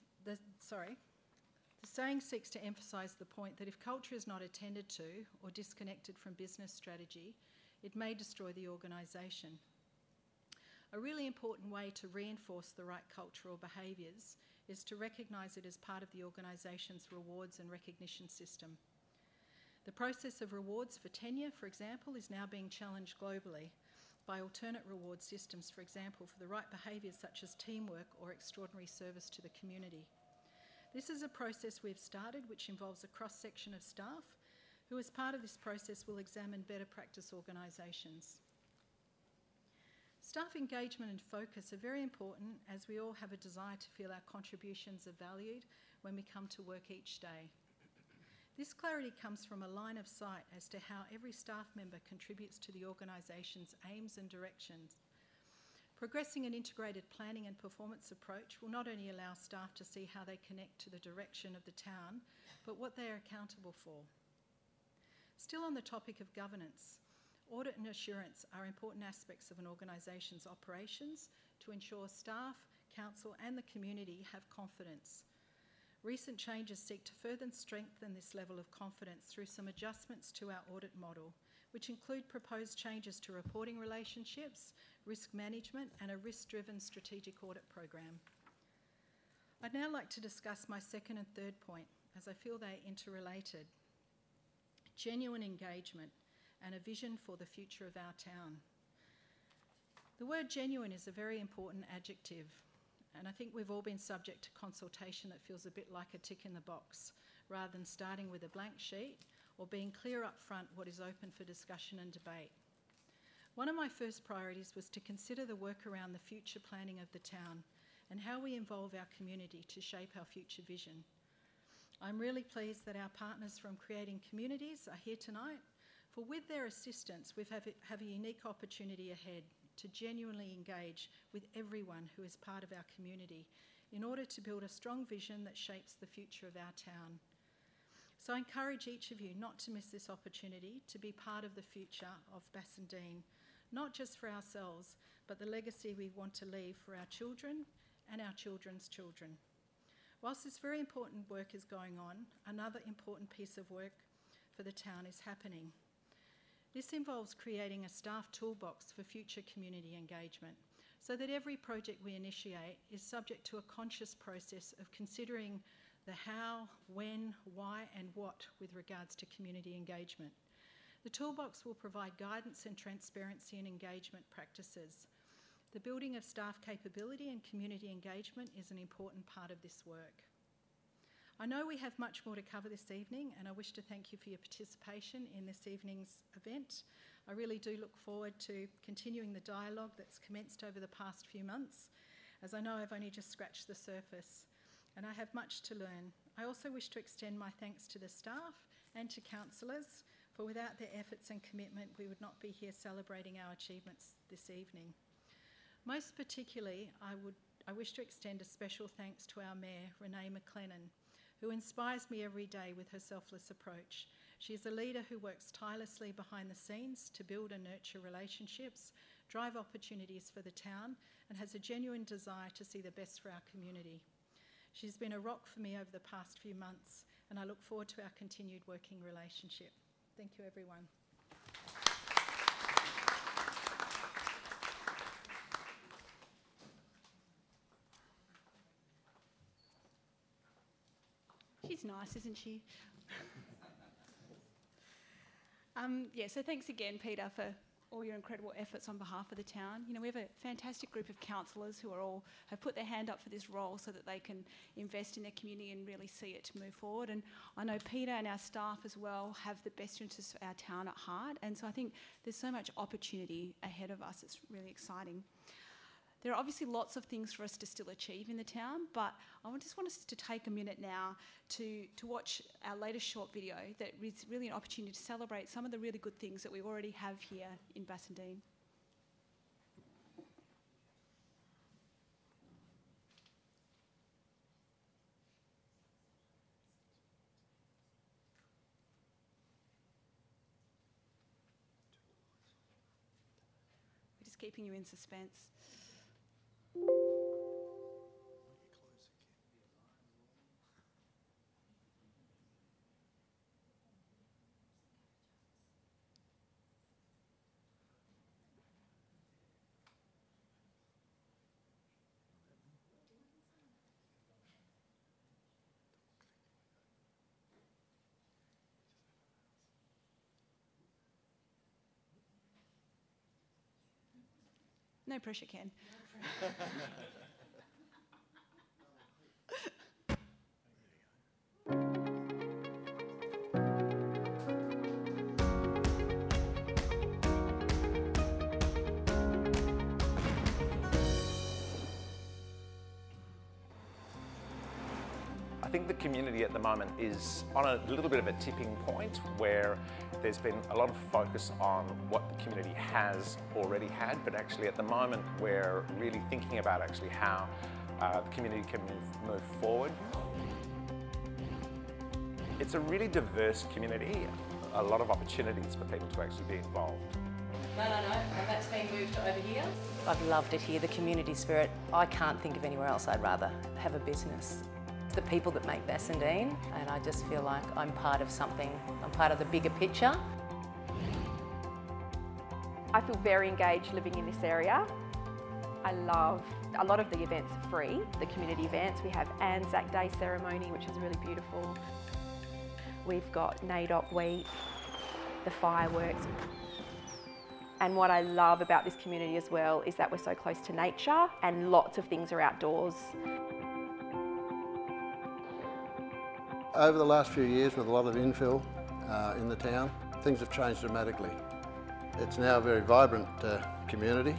seeks to emphasise the point that if culture is not attended to or disconnected from business strategy, it may destroy the organisation. A really important way to reinforce the right cultural behaviours is to recognise it as part of the organisation's rewards and recognition system. The process of rewards for tenure, for example, is now being challenged globally by alternate reward systems, for example, for the right behaviours such as teamwork or extraordinary service to the community. This is a process we've started which involves a cross-section of staff who, as part of this process, will examine better practice organisations. Staff engagement and focus are very important as we all have a desire to feel our contributions are valued when we come to work each day. This clarity comes from a line of sight as to how every staff member contributes to the organisation's aims and directions. Progressing an integrated planning and performance approach will not only allow staff to see how they connect to the direction of the town, but what they are accountable for. Still on the topic of governance, audit and assurance are important aspects of an organisation's operations to ensure staff, council and the community have confidence. Recent changes seek to further strengthen this level of confidence through some adjustments to our audit model, which include proposed changes to reporting relationships, risk management, and a risk-driven strategic audit program. I'd now like to discuss my second and third point, as I feel they are interrelated. Genuine engagement and a vision for the future of our town. The word genuine is a very important adjective, and I think we've all been subject to consultation that feels a bit like a tick in the box, rather than starting with a blank sheet or being clear up front what is open for discussion and debate. One of my first priorities was to consider the work around the future planning of the town and how we involve our community to shape our future vision. I'm really pleased that our partners from Creating Communities are here tonight, for with their assistance we have a unique opportunity ahead to genuinely engage with everyone who is part of our community in order to build a strong vision that shapes the future of our town. So I encourage each of you not to miss this opportunity to be part of the future of Bassendean, not just for ourselves, but the legacy we want to leave for our children and our children's children. Whilst this very important work is going on, another important piece of work for the town is happening. This involves creating a staff toolbox for future community engagement so that every project we initiate is subject to a conscious process of considering the how, when, why and what with regards to community engagement. The toolbox will provide guidance and transparency in engagement practices. The building of staff capability and community engagement is an important part of this work. I know we have much more to cover this evening, and I wish to thank you for your participation in this evening's event. I really do look forward to continuing the dialogue that's commenced over the past few months, as I know I've only just scratched the surface, and I have much to learn. I also wish to extend my thanks to the staff and to councillors, for without their efforts and commitment, we would not be here celebrating our achievements this evening. Most particularly, I wish to extend a special thanks to our Mayor, Renee McLennan, who inspires me every day with her selfless approach. She is a leader who works tirelessly behind the scenes to build and nurture relationships, drive opportunities for the town, and has a genuine desire to see the best for our community. She's been a rock for me over the past few months, and I look forward to our continued working relationship. Thank you, everyone. She's nice, isn't she? So thanks again, Peter, for all your incredible efforts on behalf of the town. You know, we have a fantastic group of councillors who have put their hand up for this role so that they can invest in their community and really see it move forward. And I know Peter and our staff as well have the best interests of our town at heart. And so I think there's so much opportunity ahead of us. It's really exciting. There are obviously lots of things for us to still achieve in the town, but I just want us to take a minute now to watch our latest short video that is really an opportunity to celebrate some of the really good things that we already have here in Bassendean. We're just keeping you in suspense. No pressure, Ken. I think the community at the moment is on a little bit of a tipping point where there's been a lot of focus on what the community has already had, but actually at the moment we're really thinking about actually how the community can move forward. It's a really diverse community, a lot of opportunities for people to actually be involved. No, and that's been moved to over here. I've loved it here, the community spirit. I can't think of anywhere else I'd rather have a business. It's the people that make Bassendean, and I just feel like I'm part of something. I'm part of the bigger picture. I feel very engaged living in this area. I love, a lot of the events are free, the community events. We have Anzac Day ceremony, which is really beautiful. We've got NAIDOC Week, the fireworks. And what I love about this community as well is that we're so close to nature and lots of things are outdoors. Over the last few years, with a lot of infill in the town, things have changed dramatically. It's now a very vibrant community.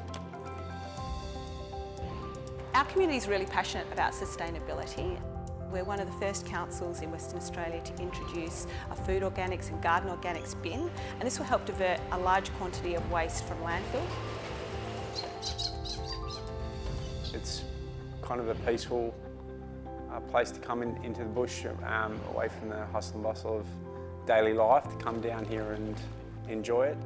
Our community is really passionate about sustainability. We're one of the first councils in Western Australia to introduce a food organics and garden organics bin, and this will help divert a large quantity of waste from landfill. It's kind of a peaceful place to come into the bush, away from the hustle and bustle of daily life, to come down here and enjoy it.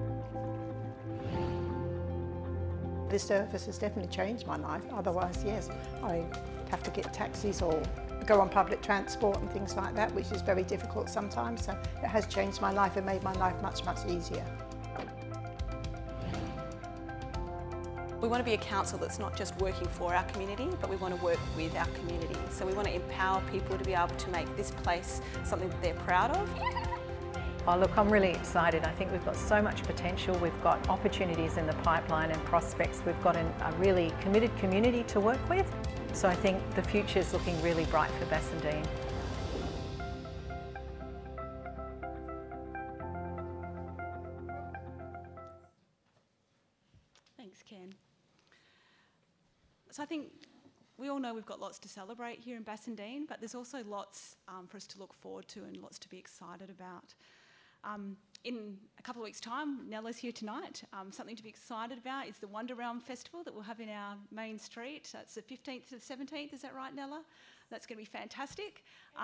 This service has definitely changed my life. Otherwise, yes, I have to get taxis or go on public transport and things like that, which is very difficult sometimes. So it has changed my life and made my life much, much easier. We want to be a council that's not just working for our community, but we want to work with our community. So we want to empower people to be able to make this place something that they're proud of. Oh, look, I'm really excited. I think we've got so much potential. We've got opportunities in the pipeline and prospects. We've got a really committed community to work with. So I think the future is looking really bright for Bassendean. Thanks, Ken. So I think we all know we've got lots to celebrate here in Bassendean, but there's also lots for us to look forward to and lots to be excited about. In a couple of weeks' time, Nella's here tonight. Something to be excited about is the Wonder Realm Festival that we'll have in our main street. That's the 15th to the 17th, is that right, Nella? That's going to be fantastic.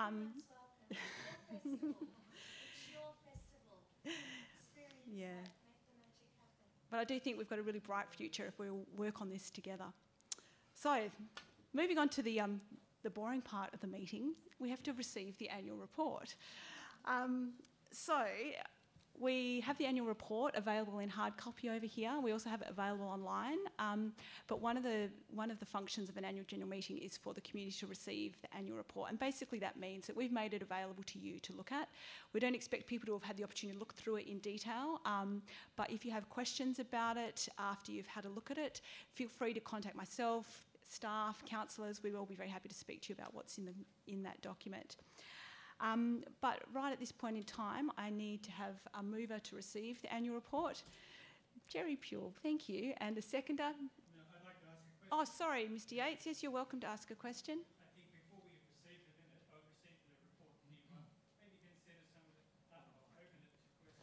Yeah. But I do think we've got a really bright future if we all work on this together. So, moving on to the boring part of the meeting, we have to receive the annual report. So, we have the annual report available in hard copy over here. We also have it available online. But one of the functions of an annual general meeting is for the community to receive the annual report. And basically that means that we've made it available to you to look at. We don't expect people to have had the opportunity to look through it in detail. But if you have questions about it after you've had a look at it, feel free to contact myself, staff, councillors. We will all be very happy to speak to you about what's in that document. But right at this point in time, I need to have a mover to receive the annual report. Jerry Pule, thank you. And a seconder? No, I'd like to ask a question. Oh, sorry, Mr Yates. Yes, you're welcome to ask a question. I think before we receive the minute, or receive the report, maybe you can send us some of the, open it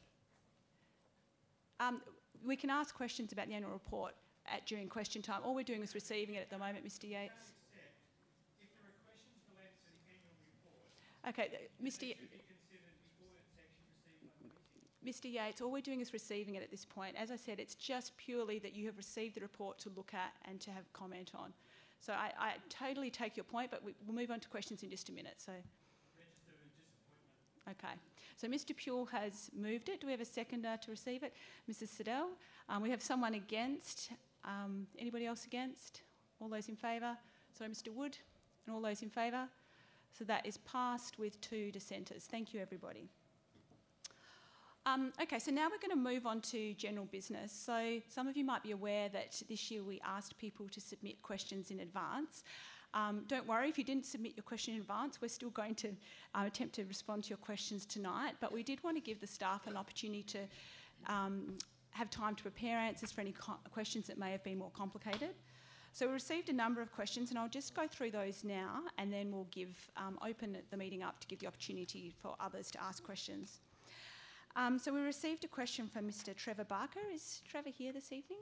to questions. We can ask questions about the annual report during question time. All we're doing is receiving it at the moment, Mr Yates. Okay, Mr Yates, all we're doing is receiving it at this point. As I said, it's just purely that you have received the report to look at and to have comment on. So I totally take your point, but we'll move on to questions in just a minute. So, okay. So Mr Pule has moved it. Do we have a seconder to receive it? Mrs Siddell. We have someone against. Anybody else against? All those in favour? Sorry, Mr Wood. And all those in favour? So that is passed with 2 dissenters. Thank you, everybody. Okay, so now we're going to move on to general business. So some of you might be aware that this year we asked people to submit questions in advance. Don't worry if you didn't submit your question in advance, we're still going to attempt to respond to your questions tonight, but we did want to give the staff an opportunity to have time to prepare answers for any questions that may have been more complicated. So we received a number of questions, and I'll just go through those now, and then we'll open the meeting up to give the opportunity for others to ask questions. So we received a question from Mr. Trevor Barker. Is Trevor here this evening?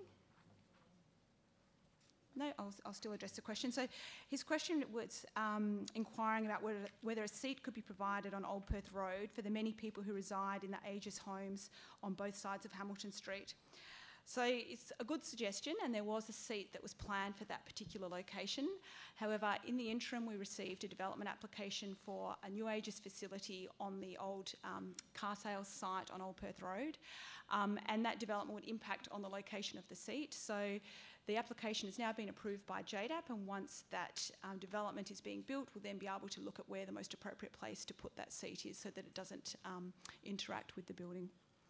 No, I'll still address the question. So his question was inquiring about whether a seat could be provided on Old Perth Road for the many people who reside in the Aegis homes on both sides of Hamilton Street. So it's a good suggestion, and there was a seat that was planned for that particular location. However, in the interim, we received a development application for a New Ages facility on the old car sales site on Old Perth Road, and that development would impact on the location of the seat. So the application has now been approved by JDAP, and once that development is being built, we'll then be able to look at where the most appropriate place to put that seat is so that it doesn't interact with the building.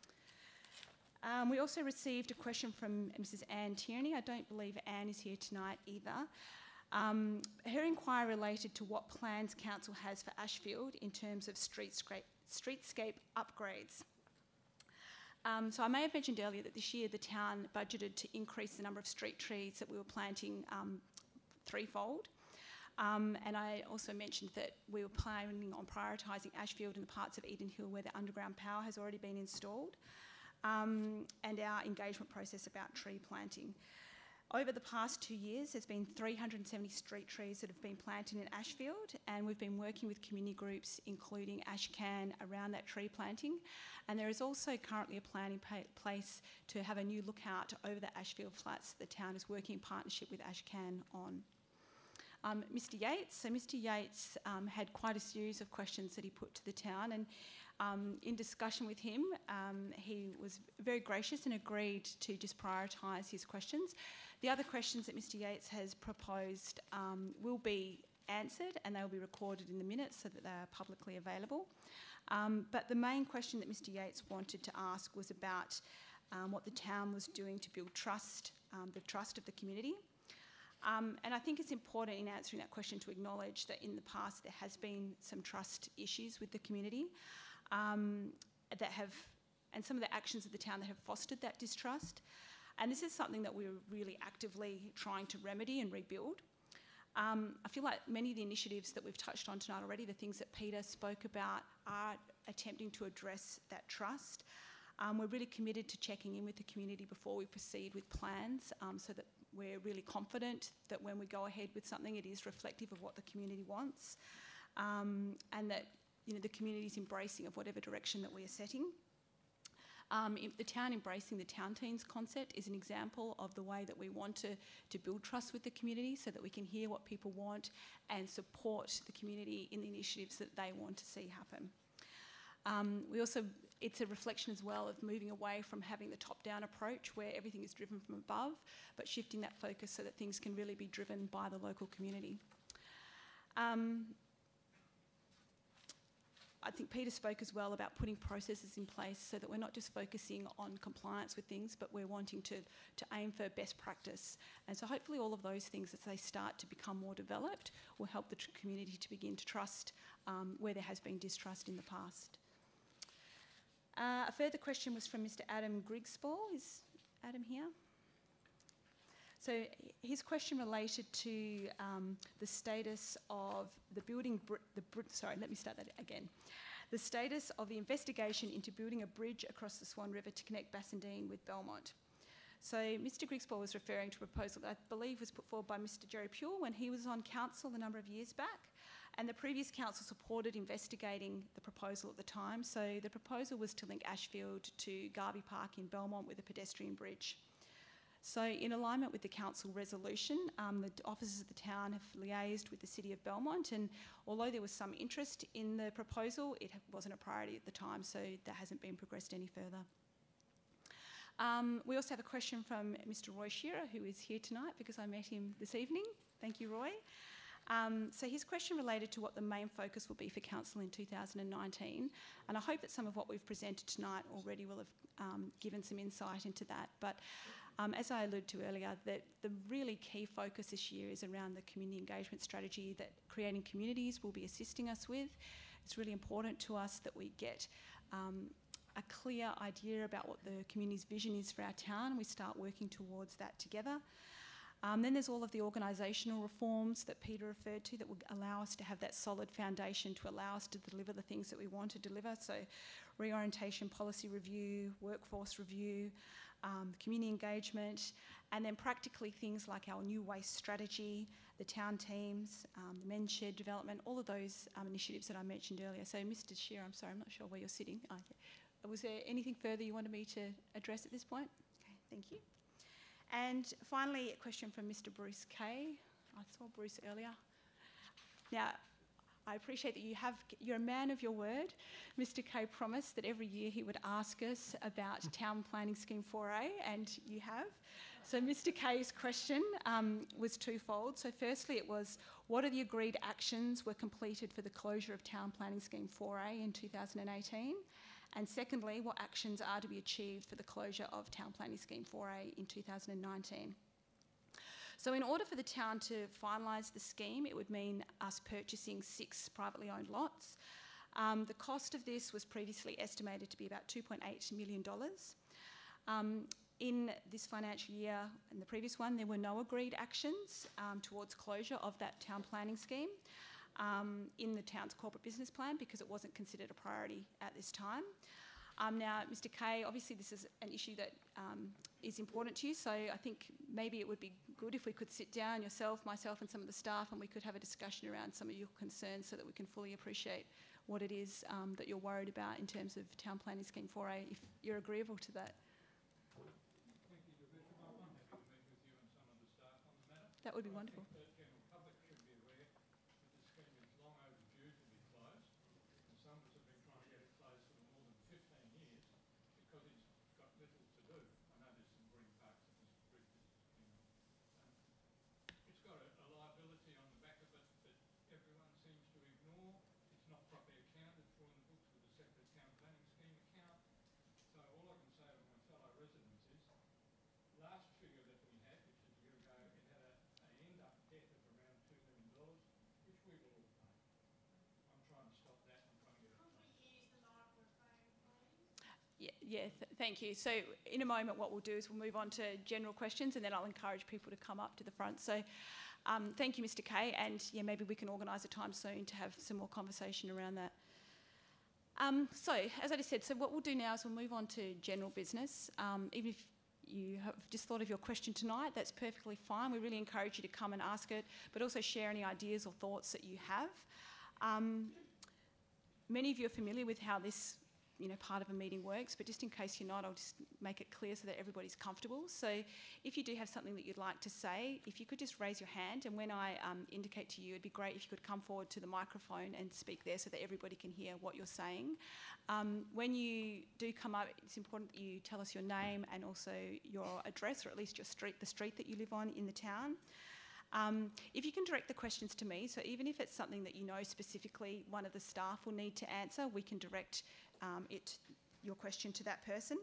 We also received a question from Mrs. Anne Tierney. I don't believe Anne is here tonight either. Her inquiry related to what plans Council has for Ashfield in terms of streetscape upgrades. So I may have mentioned earlier that this year the town budgeted to increase the number of street trees that we were planting threefold. And I also mentioned that we were planning on prioritising Ashfield and the parts of Eden Hill where the underground power has already been installed. And our engagement process about tree planting. Over the past 2 years, there's been 370 street trees that have been planted in Ashfield, and we've been working with community groups, including Ashcan, around that tree planting. And there is also currently a plan in place to have a new lookout over the Ashfield flats the town is working in partnership with Ashcan on. Mr. Yates. So Mr. Yates had quite a series of questions that he put to the town, and in discussion with him, he was very gracious and agreed to just prioritise his questions. The other questions that Mr. Yates has proposed will be answered, and they will be recorded in the minutes so that they are publicly available. But the main question that Mr. Yates wanted to ask was about what the town was doing to build trust, the trust of the community. And I think it's important in answering that question to acknowledge that in the past there has been some trust issues with the community that have, and some of the actions of the town that have fostered that distrust. And this is something that we're really actively trying to remedy and rebuild. I feel like many of the initiatives that we've touched on tonight already, the things that Peter spoke about, are attempting to address that trust. We're really committed to checking in with the community before we proceed with plans, so that we're really confident that when we go ahead with something, it is reflective of what the community wants, and that the community is embracing of whatever direction that we are setting. The town embracing the town teams concept is an example of the way that we want to build trust with the community so that we can hear what people want and support the community in the initiatives that they want to see happen. It's a reflection as well of moving away from having the top-down approach where everything is driven from above, but shifting that focus so that things can really be driven by the local community. I think Peter spoke as well about putting processes in place so that we're not just focusing on compliance with things, but we're wanting to aim for best practice. And so hopefully all of those things, as they start to become more developed, will help the community to begin to trust where there has been distrust in the past. A further question was from Mr. Adam Grigspool. Is Adam here? So his question related to the status of the building, the status of the investigation into building a bridge across the Swan River to connect Bassendean with Belmont. So Mr. Grigspool was referring to a proposal that I believe was put forward by Mr. Jerry Pure when he was on council a number of years back. And the previous council supported investigating the proposal at the time. So the proposal was to link Ashfield to Garvey Park in Belmont with a pedestrian bridge. So in alignment with the council resolution, the officers of the town have liaised with the City of Belmont, and although there was some interest in the proposal, it wasn't a priority at the time, so that hasn't been progressed any further. We also have a question from Mr. Roy Shearer, who is here tonight because I met him this evening. Thank you, Roy. So his question related to what the main focus will be for council in 2019, and I hope that some of what we've presented tonight already will have given some insight into that. But as I alluded to earlier, that the really key focus this year is around the community engagement strategy that Creating Communities will be assisting us with. It's really important to us that we get a clear idea about what the community's vision is for our town, and we start working towards that together. Then there's all of the organisational reforms that Peter referred to that will allow us to have that solid foundation to allow us to deliver the things that we want to deliver. So reorientation policy review, workforce review, community engagement, and then practically things like our new waste strategy, the town teams, the men's shed development, all of those initiatives that I mentioned earlier. So Mr. Shearer, I'm sorry, I'm not sure where you're sitting. Was there anything further you wanted me to address at this point? Okay, Thank you. And finally, a question from Mr. Bruce Kay. I saw Bruce earlier. Now, I appreciate that you're a man of your word. Mr. Kay promised that every year he would ask us about Town Planning Scheme 4A, and you have. So Mr. Kay's question was twofold. So firstly, it was, what are the agreed actions were completed for the closure of Town Planning Scheme 4A in 2018? And secondly, what actions are to be achieved for the closure of Town Planning Scheme 4A in 2019? So in order for the town to finalise the scheme, it would mean us purchasing 6 privately owned lots. The cost of this was previously estimated to be about $2.8 million. In this financial year and the previous one, there were no agreed actions towards closure of that town planning scheme in the town's corporate business plan because it wasn't considered a priority at this time. Now, Mr. Kay, obviously this is an issue that is important to you, so I think maybe it would be good if we could sit down, yourself, myself and some of the staff, and we could have a discussion around some of your concerns so that we can fully appreciate what it is that you're worried about in terms of Town Planning Scheme 4A, if you're agreeable to that. That would be wonderful. Thank you. So in a moment what we'll do is we'll move on to general questions and then I'll encourage people to come up to the front. So thank you, Mr. Kay, and yeah, maybe we can organise a time soon to have some more conversation around that. So as I just said, so what we'll do now is we'll move on to general business. Even if you have just thought of your question tonight, that's perfectly fine. We really encourage you to come and ask it, but also share any ideas or thoughts that you have. Many of you are familiar with how this part of a meeting works, but just in case you're not, I'll just make it clear so that everybody's comfortable. So if you do have something that you'd like to say, if you could just raise your hand, and when I indicate to you, it'd be great if you could come forward to the microphone and speak there so that everybody can hear what you're saying. When you do come up, it's important that you tell us your name and also your address, or at least your street, the street that you live on in the town. If you can direct the questions to me, so even if it's something that you know specifically one of the staff will need to answer, we can direct your question to that person.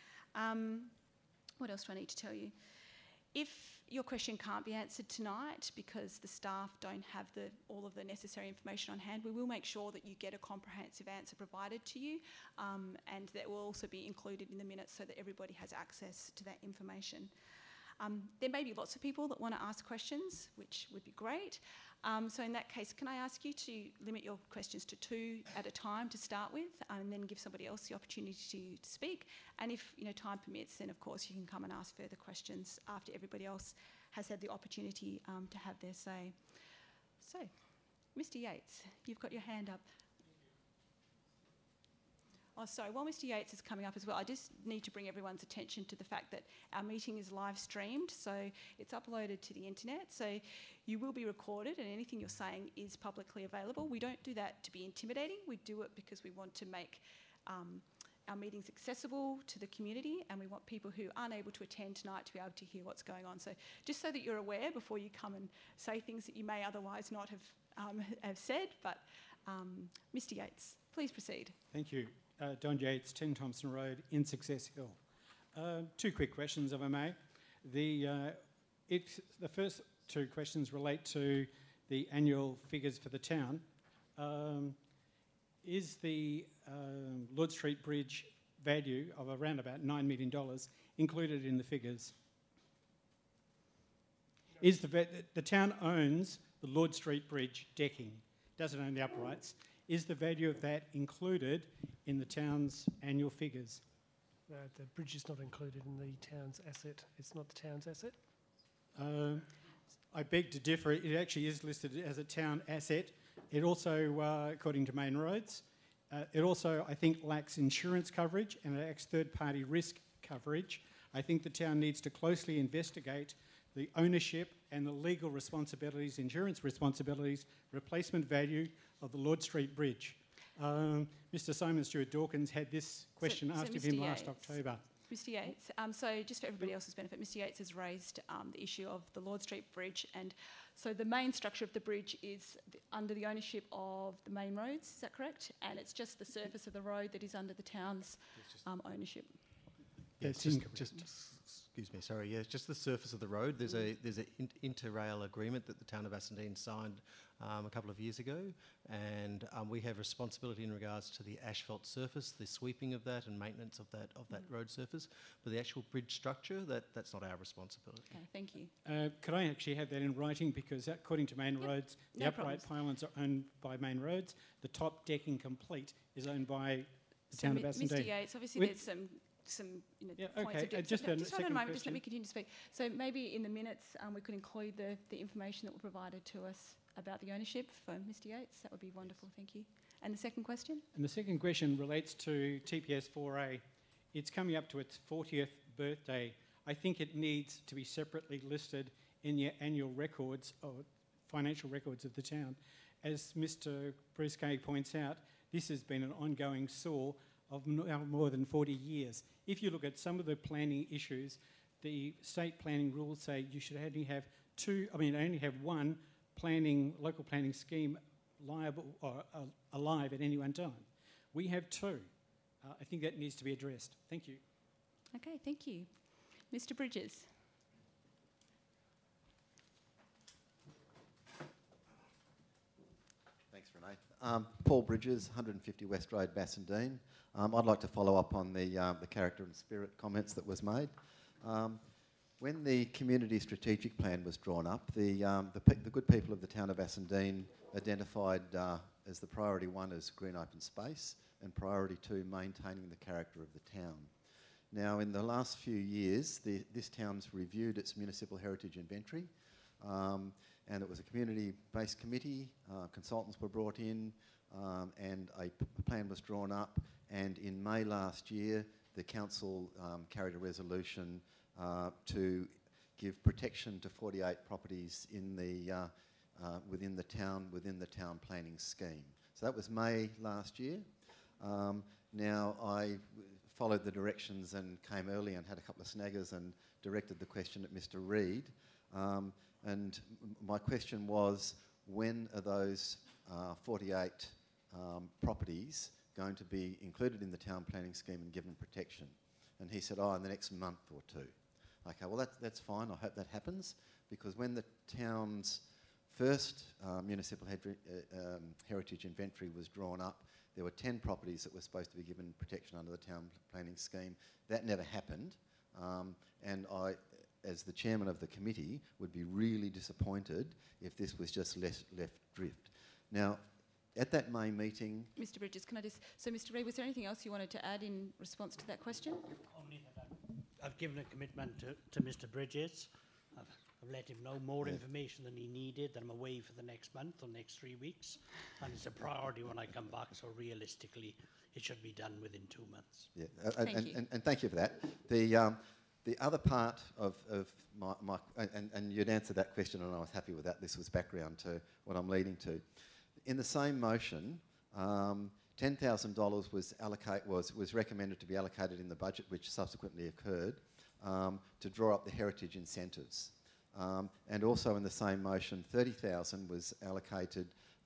What else do I need to tell you? If your question can't be answered tonight because the staff don't have all of the necessary information on hand, we will make sure that you get a comprehensive answer provided to you, and that will also be included in the minutes so that everybody has access to that information. There may be lots of people that want to ask questions, which would be great. So in that case, can I ask you to limit your questions to 2 at a time to start with, and then give somebody else the opportunity to speak. And if time permits, then of course you can come and ask further questions after everybody else has had the opportunity to have their say. So, Mr. Yates, you've got your hand up. Oh, sorry, while Mr. Yates is coming up as well, I just need to bring everyone's attention to the fact that our meeting is live streamed, so it's uploaded to the internet, so you will be recorded and anything you're saying is publicly available. We don't do that to be intimidating, we do it because we want to make our meetings accessible to the community, and we want people who aren't able to attend tonight to be able to hear what's going on. So just so that you're aware before you come and say things that you may otherwise not have said, but Mr. Yates, please proceed. Thank you. Don Yates, 10 Thompson Road in Success Hill. 2 quick questions, if I may. The first 2 questions relate to the annual figures for the town. Is the Lord Street Bridge value of around about $9 million included in the figures? Is the town owns the Lord Street Bridge decking, doesn't own the uprights. Is the value of that included in the town's annual figures? No, the bridge is not included in the town's asset. It's not the town's asset. I beg to differ. It actually is listed as a town asset. It also, according to Main Roads, it also, I think, lacks insurance coverage and it lacks third-party risk coverage I think the town needs to closely investigate the ownership and the legal responsibilities, insurance responsibilities, replacement value of the Lord Street Bridge. Mr. Simon Stewart Dawkins had this question asked of him last October. Mr Yates, so just for everybody else's benefit, Mr Yates has raised the issue of the Lord Street Bridge, and so the main structure of the bridge is under the ownership of the main roads, is that correct? And it's just the surface of the road that is under the town's ownership. Yeah, excuse me, sorry. Yeah, it's just the surface of the road. There's an interrail agreement that the town of Bassendean signed a couple of years ago, and we have responsibility in regards to the asphalt surface, the sweeping of that, and maintenance of that road surface. But the actual bridge structure, that's not our responsibility. Okay, thank you. Could I actually have that in writing? Because according to Main Roads, the upright pylons are owned by Main Roads. The top decking complete is owned by the town of Bassendean. Mr Yates, obviously there's some points of difference. Just hold on a moment, just let me continue to speak. So maybe in the minutes we could include the information that was provided to us about the ownership for Mr Yates. That would be wonderful, thank you. And the second question? And the second question relates to TPS 4A. It's coming up to its 40th birthday. I think it needs to be separately listed in your annual records or financial records of the town. As Mr Bruce Kay points out, this has been an ongoing sore of more than 40 years. If you look at some of the planning issues, the state planning rules say you should only have one local planning scheme liable or alive at any one time. We have two. I think that needs to be addressed. Thank you. Okay, thank you. Mr Bridges. Thanks, Renee. Paul Bridges, 150 West Road, Bassendean. I'd like to follow up on the character and spirit comments that was made. When the community strategic plan was drawn up, the good people of the town of Bassendean identified as the priority one as green open space and priority two maintaining the character of the town. Now, in the last few years, this town's reviewed its municipal heritage inventory, and it was a community-based committee, consultants were brought in, and a plan was drawn up, and in May last year, the council carried a resolution to give protection to 48 properties in within the town planning scheme. So that was May last year. Now, I followed the directions and came early and had a couple of snaggers and directed the question at Mr Reid. And my question was, when are those 48 properties going to be included in the town planning scheme and given protection? And he said, in the next month or two. Okay, well that's fine, I hope that happens, because when the town's first municipal heritage inventory was drawn up, there were 10 properties that were supposed to be given protection under the town planning scheme. That never happened, and I, as the chairman of the committee, would be really disappointed if this was just left drift. Now, at that May meeting... Mr Bridges, can I just... So, Mr Reid, was there anything else you wanted to add in response to that question? Only that I've given a commitment to Mr Bridges. I've let him know more information than he needed, that I'm away for the next month or next 3 weeks, and it's a priority when I come back, so realistically it should be done within 2 months. Yeah, and thank you for that. The other part of my and you'd answered that question, and I was happy with that. This was background to what I'm leading to. In the same motion, $10,000 was recommended to be allocated in the budget, which subsequently occurred, to draw up the heritage incentives. And also in the same motion, $30,000 was allocated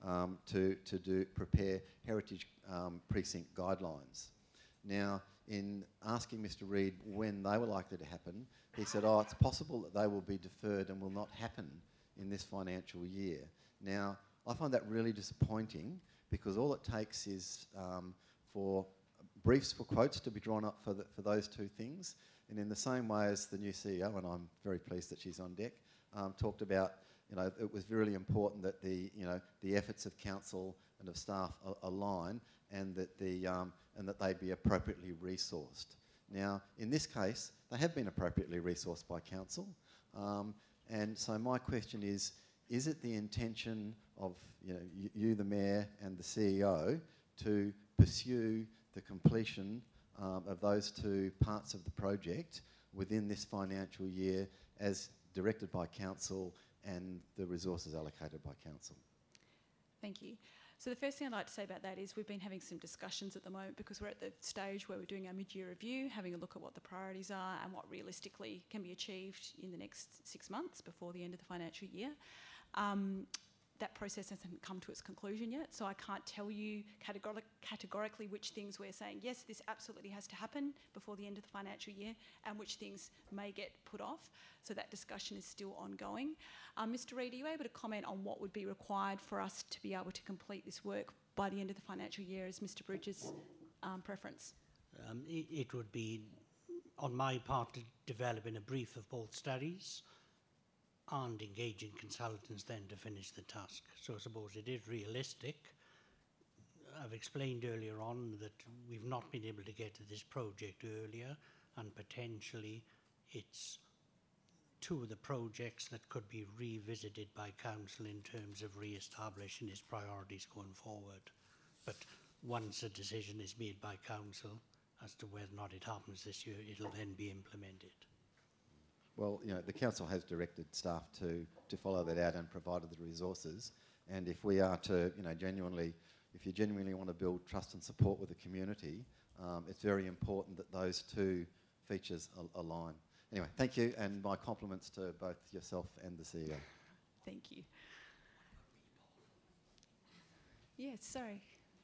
to prepare heritage precinct guidelines. Now, in asking Mr Reid when they were likely to happen, he said, it's possible that they will be deferred and will not happen in this financial year. Now, I find that really disappointing, because all it takes is for briefs for quotes to be drawn up for those two things. And in the same way as the new CEO, and I'm very pleased that she's on deck, talked about, it was really important that the efforts of council and of staff align, and that they be appropriately resourced. Now, in this case, they have been appropriately resourced by council, and so my question is it the intention of you, the mayor, and the CEO, to pursue the completion of those two parts of the project within this financial year as directed by council and the resources allocated by council? Thank you. So the first thing I'd like to say about that is we've been having some discussions at the moment because we're at the stage where we're doing our mid-year review, having a look at what the priorities are and what realistically can be achieved in the next 6 months before the end of the financial year. That process hasn't come to its conclusion yet, so I can't tell you categorically which things we're saying, yes, this absolutely has to happen before the end of the financial year, and which things may get put off. So that discussion is still ongoing. Mr. Reid, are you able to comment on what would be required for us to be able to complete this work by the end of the financial year as Mr. Bridges' preference? It would be, on my part, to developing a brief of both studies and engaging consultants then to finish the task. So I suppose it is realistic. I've explained earlier on that we've not been able to get to this project earlier, and potentially it's two of the projects that could be revisited by council in terms of re-establishing its priorities going forward. But once a decision is made by council as to whether or not it happens this year, it'll then be implemented. Well, you know, the council has directed staff to follow that out and provided the resources. And if we are to, you know, if you genuinely want to build trust and support with the community, it's very important that those two features align. Anyway, thank you, and my compliments to both yourself and the CEO. Thank you. Yes, sorry.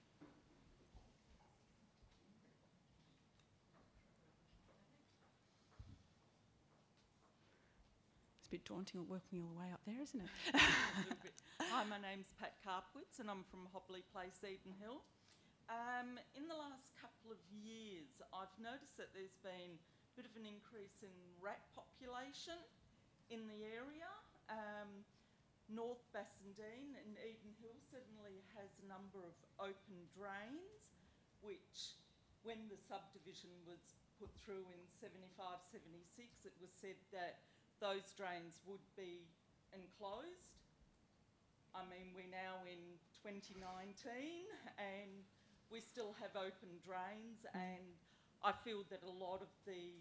A bit daunting working all the way up there, isn't it? Hi, my name's Pat Carpwitz and I'm from Hobley Place, Eden Hill. In the last couple of years, I've noticed that there's been a bit of an increase in rat population in the area. North Bassendean and Eden Hill certainly has a number of open drains, which when the subdivision was put through in 75, 76, it was said that those drains would be enclosed. I mean, we're now in 2019 and we still have open drains, and I feel that a lot of the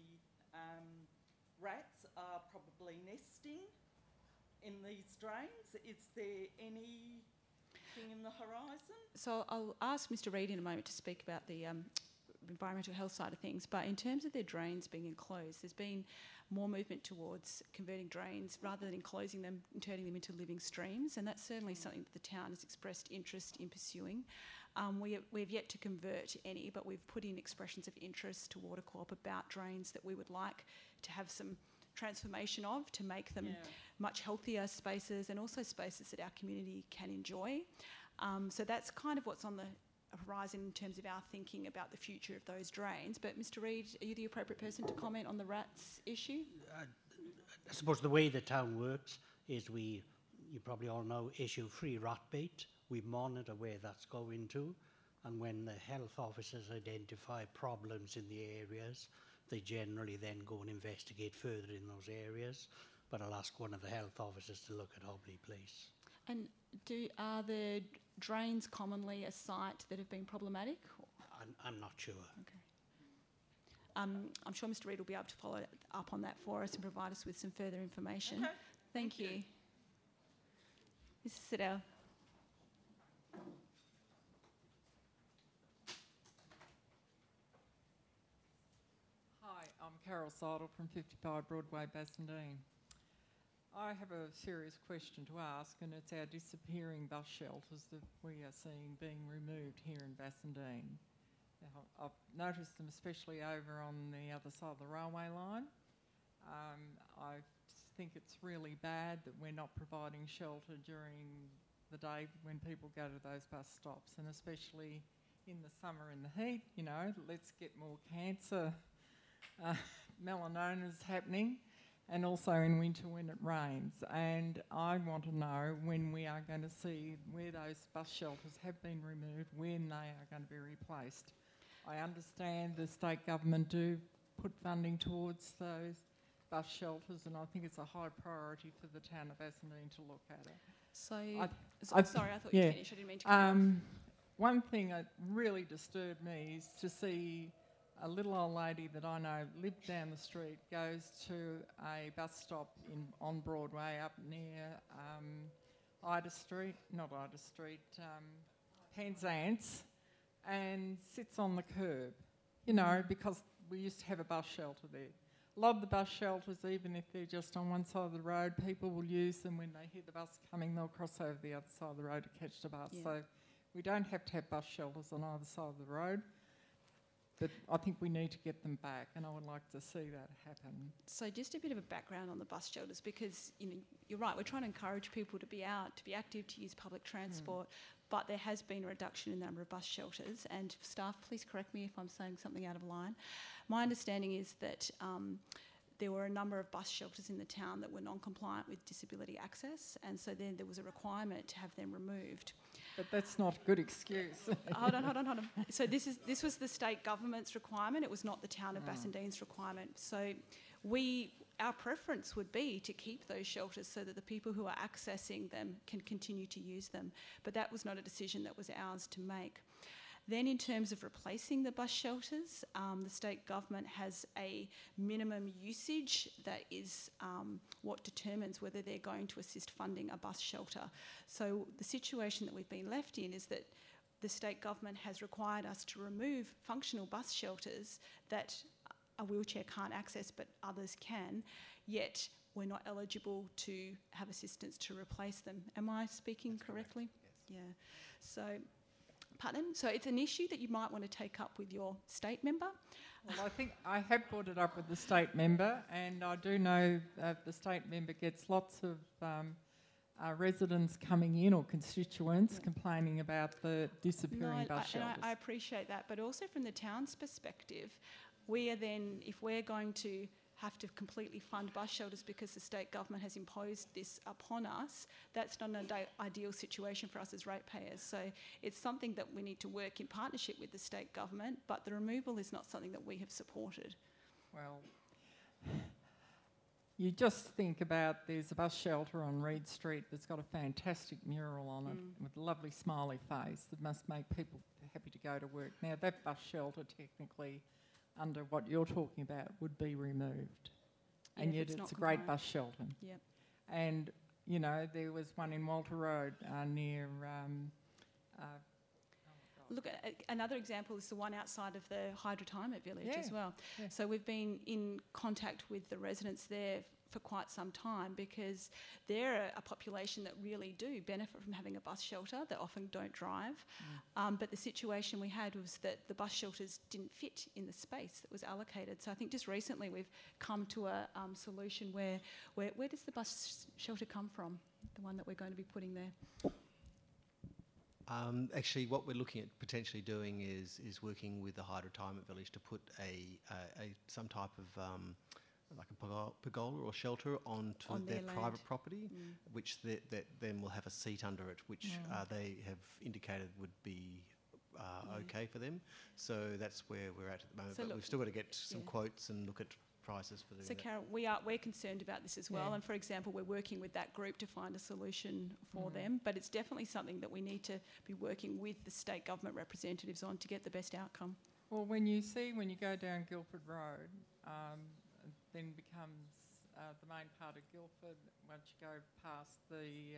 rats are probably nesting in these drains. Is there anything in the horizon? So I'll ask Mr. Reid in a moment to speak about the environmental health side of things, but in terms of their drains being enclosed, there's been more movement towards converting drains rather than enclosing them and turning them into living streams, and that's certainly something that the town has expressed interest in pursuing. We've yet to convert any, but we've put in expressions of interest to Water Co-op about drains that we would like to have some transformation of, to make them much healthier spaces and also spaces that our community can enjoy. So that's kind of what's on the horizon in terms of our thinking about the future of those drains. But Mr. Reid, are you the appropriate person to comment on the rats issue? I suppose the way the town works is you probably all know, issue free rat bait. We monitor where that's going to, and when the health officers identify problems in the areas, they generally then go and investigate further in those areas. But I'll ask one of the health officers to look at Hobley Place. And are the drains commonly a site that have been problematic? I'm not sure. Okay. I'm sure Mr. Reid will be able to follow up on that for us and provide us with some further information. Okay. Thank you. Mrs. Siddell. Hi, I'm Carol Seidel from 55 Broadway, Bassendean. I have a serious question to ask, and it's our disappearing bus shelters that we are seeing being removed here in Bassendean. Now, I've noticed them especially over on the other side of the railway line. I think it's really bad that we're not providing shelter during the day when people go to those bus stops, and especially in the summer in the heat. You know, let's get more cancer, melanomas happening. And also in winter when it rains. And I want to know when we are going to see where those bus shelters have been removed, when they are going to be replaced. I understand the state government do put funding towards those bus shelters, and I think it's a high priority for the town of Bassendean to look at it. Sorry, I thought you finished. I didn't mean to cut you off. One thing that really disturbed me is to see a little old lady that I know lived down the street, goes to a bus stop on Broadway up near Penzance, and sits on the curb, you know, because we used to have a bus shelter there. A lot of the bus shelters, even if they're just on one side of the road, people will use them when they hear the bus coming, they'll cross over the other side of the road to catch the bus. Yeah. So we don't have to have bus shelters on either side of the road. But I think we need to get them back, and I would like to see that happen. So just a bit of a background on the bus shelters, because you're right, we're trying to encourage people to be out, to be active, to use public transport, but there has been a reduction in the number of bus shelters. And staff, please correct me if I'm saying something out of line. My understanding is that there were a number of bus shelters in the town that were non-compliant with disability access, and so then there was a requirement to have them removed. But that's not a good excuse. Hold on. So this was the state government's requirement. It was not the town of Bassendean's requirement. So our preference would be to keep those shelters so that the people who are accessing them can continue to use them. But that was not a decision that was ours to make. Then in terms of replacing the bus shelters, the state government has a minimum usage that is what determines whether they're going to assist funding a bus shelter. So the situation that we've been left in is that the state government has required us to remove functional bus shelters that a wheelchair can't access but others can, yet we're not eligible to have assistance to replace them. Am I speaking correctly? Yes. Yeah. So, pardon? So it's an issue that you might want to take up with your state member. Well, I think I have brought it up with the state member, and I do know that the state member gets lots of residents coming in, or constituents complaining about the disappearing bus shelters. I appreciate that, but also from the town's perspective, we are then, if we're going to have to completely fund bus shelters because the state government has imposed this upon us, that's not an ideal situation for us as ratepayers. So it's something that we need to work in partnership with the state government, but the removal is not something that we have supported. Well, you just think about, there's a bus shelter on Reed Street that's got a fantastic mural on it with a lovely smiley face that must make people happy to go to work. Now, that bus shelter technically, under what you're talking about, would be removed. Yeah, and yet it's a great bus shelter. Yep. And, you know, there was one in Walter Road near... Look, another example is the one outside of the Hydroretirement Village as well. Yeah. So we've been in contact with the residents there for quite some time, because they're a population that really do benefit from having a bus shelter. They often don't drive. But the situation we had was that the bus shelters didn't fit in the space that was allocated. So I think just recently we've come to a solution where does the bus shelter come from, the one that we're going to be putting there? Actually, what we're looking at potentially doing is working with the Hydroretirement Village to put some type of like a pergola or shelter onto On their their private land. property, which that then will have a seat under it, which they have indicated would be okay for them. So that's where we're at the moment. So but look, we've still got to get some quotes and look at prices for doing So that. Carol, we're concerned about this as well, and for example, we're working with that group to find a solution for them, but it's definitely something that we need to be working with the state government representatives on to get the best outcome. Well, when you go down Guildford Road, then becomes the main part of Guildford, once you go past the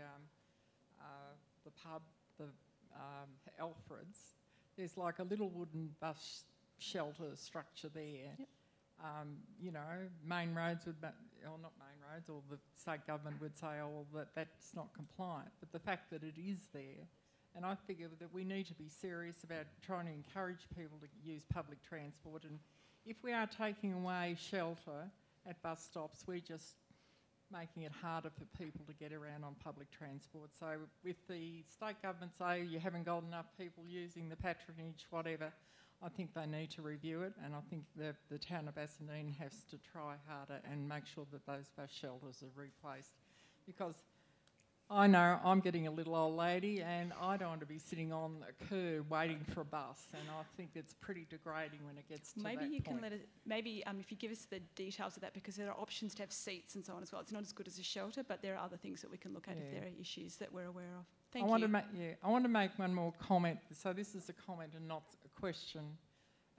pub, the Alfred's, there's like a little wooden bus shelter structure there. Yep. You know, main roads would, or not main roads, or the state government would say, oh, well, that's not compliant. But the fact that it is there, and I figure that we need to be serious about trying to encourage people to use public transport. And if we are taking away shelter at bus stops, we're just making it harder for people to get around on public transport. So with the state government say you haven't got enough people using the patronage, whatever, I think they need to review it, and I think the town of Bassendean has to try harder and make sure that those bus shelters are replaced. Because I know I'm getting a little old lady and I don't want to be sitting on a curb waiting for a bus, and I think it's pretty degrading when it gets to that point. Maybe you can let us, if you give us the details of that, because there are options to have seats and so on as well. It's not as good as a shelter, but there are other things that we can look at if there are issues that we're aware of. I want to make one more comment. So this is a comment and not a question.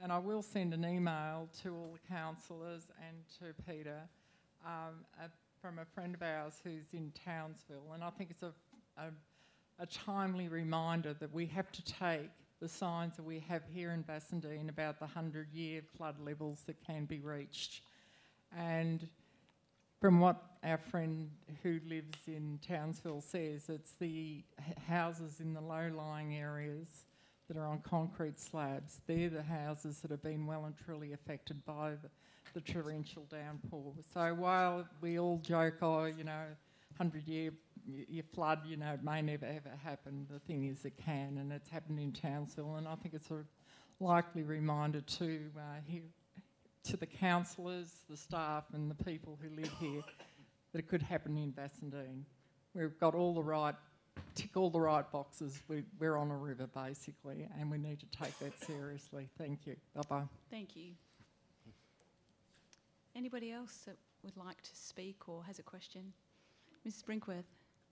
and I will send an email to all the councillors and to Peter from a friend of ours who's in Townsville, and I think it's a timely reminder that we have to take the signs that we have here in Bassendean about the 100-year flood levels that can be reached. And from what our friend who lives in Townsville says, it's the houses in the low-lying areas that are on concrete slabs. They're the houses that have been well and truly affected by the torrential downpour. So while we all joke, oh, you know, 100-year flood, you know, it may never ever happen, the thing is it can, and it's happened in Townsville, and I think it's a likely reminder to to the councillors, the staff and the people who live here that it could happen in Bassendean. We've got tick all the right boxes. We're on a river basically, and we need to take that seriously. Thank you. Bye-bye. Thank you. Anybody else that would like to speak or has a question? Mrs. Brinkworth.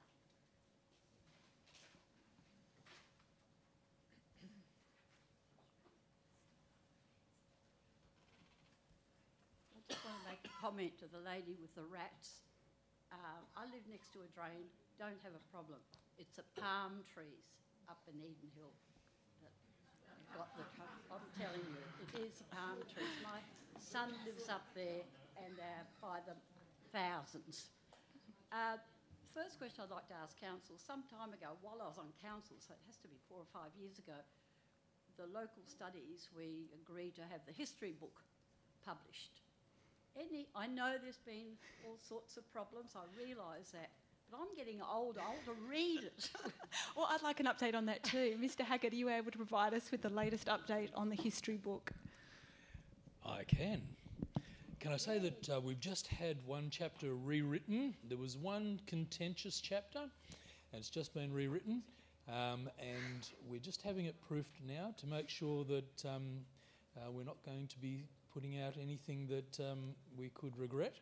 I just want to make a comment to the lady with the rats. I live next to a drain, don't have a problem. It's the palm trees up in Eden Hill that got the trouble. I'm telling you, it is palm trees. My son lives up there and by the thousands. First question I'd like to ask council, some time ago, while I was on council, so it has to be 4 or 5 years ago, the local studies, we agreed to have the history book published. I know there's been all sorts of problems, I realise that, but I'm getting old, I want to read it. Well, I'd like an update on that too. Mr. Hackett, are you able to provide us with the latest update on the history book? I can. Can I say that we've just had one chapter rewritten. There was one contentious chapter, and it's just been rewritten. And we're just having it proofed now to make sure that we're not going to be putting out anything that we could regret.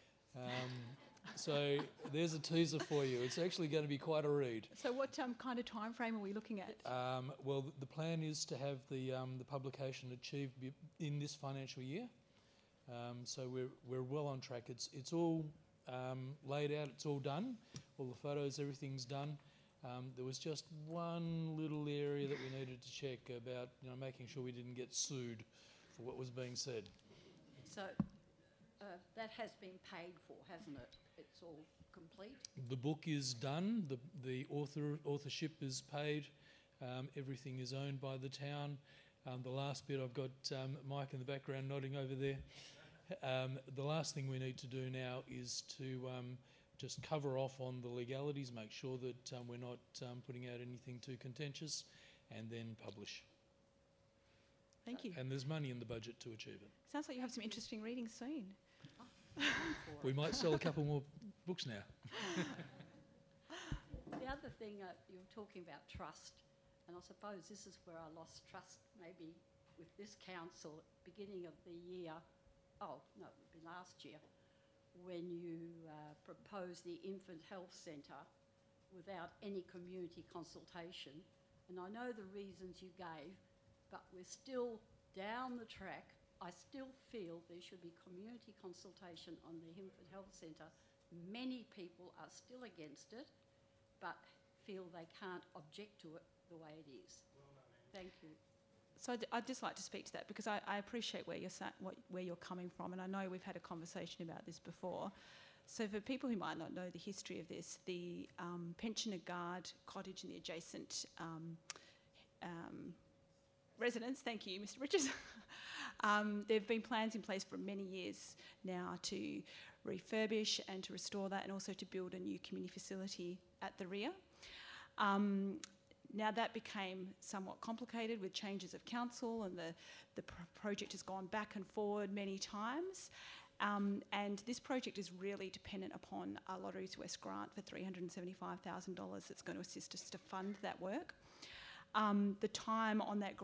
So there's a teaser for you. It's actually going to be quite a read. So what kind of time frame are we looking at? Well, the plan is to have the publication achieved in this financial year. So we're well on track. It's all laid out. It's all done. All the photos, everything's done. There was just one little area that we needed to check about, making sure we didn't get sued for what was being said. So that has been paid for, hasn't it? It's all complete? The book is done. The authorship is paid. Everything is owned by the town. The last bit, I've got Mike in the background nodding over there. The last thing we need to do now is to just cover off on the legalities, make sure that we're not putting out anything too contentious, and then publish. Thank you. And there's money in the budget to achieve it. Sounds like you have some interesting reading soon. We might sell a couple more books now. The other thing, you were talking about trust, and I suppose this is where I lost trust maybe with this council at the beginning of the year. Oh, no, it would be last year, when you proposed the Infant Health Centre without any community consultation. And I know the reasons you gave, but we're still down the track. I still feel there should be community consultation on the Infant Health Centre. Many people are still against it, but feel they can't object to it the way it is. Thank you. So I'd just like to speak to that, because I appreciate where you're coming from, and I know we've had a conversation about this before. So for people who might not know the history of this, the Pensioner Guard cottage and the adjacent residence, thank you, Mr. Bridges, there have been plans in place for many years now to refurbish and to restore that, and also to build a new community facility at the rear. Now that became somewhat complicated with changes of council, and the project has gone back and forward many times. And this project is really dependent upon a Lotteries West grant for $375,000 that's going to assist us to fund that work. The time on that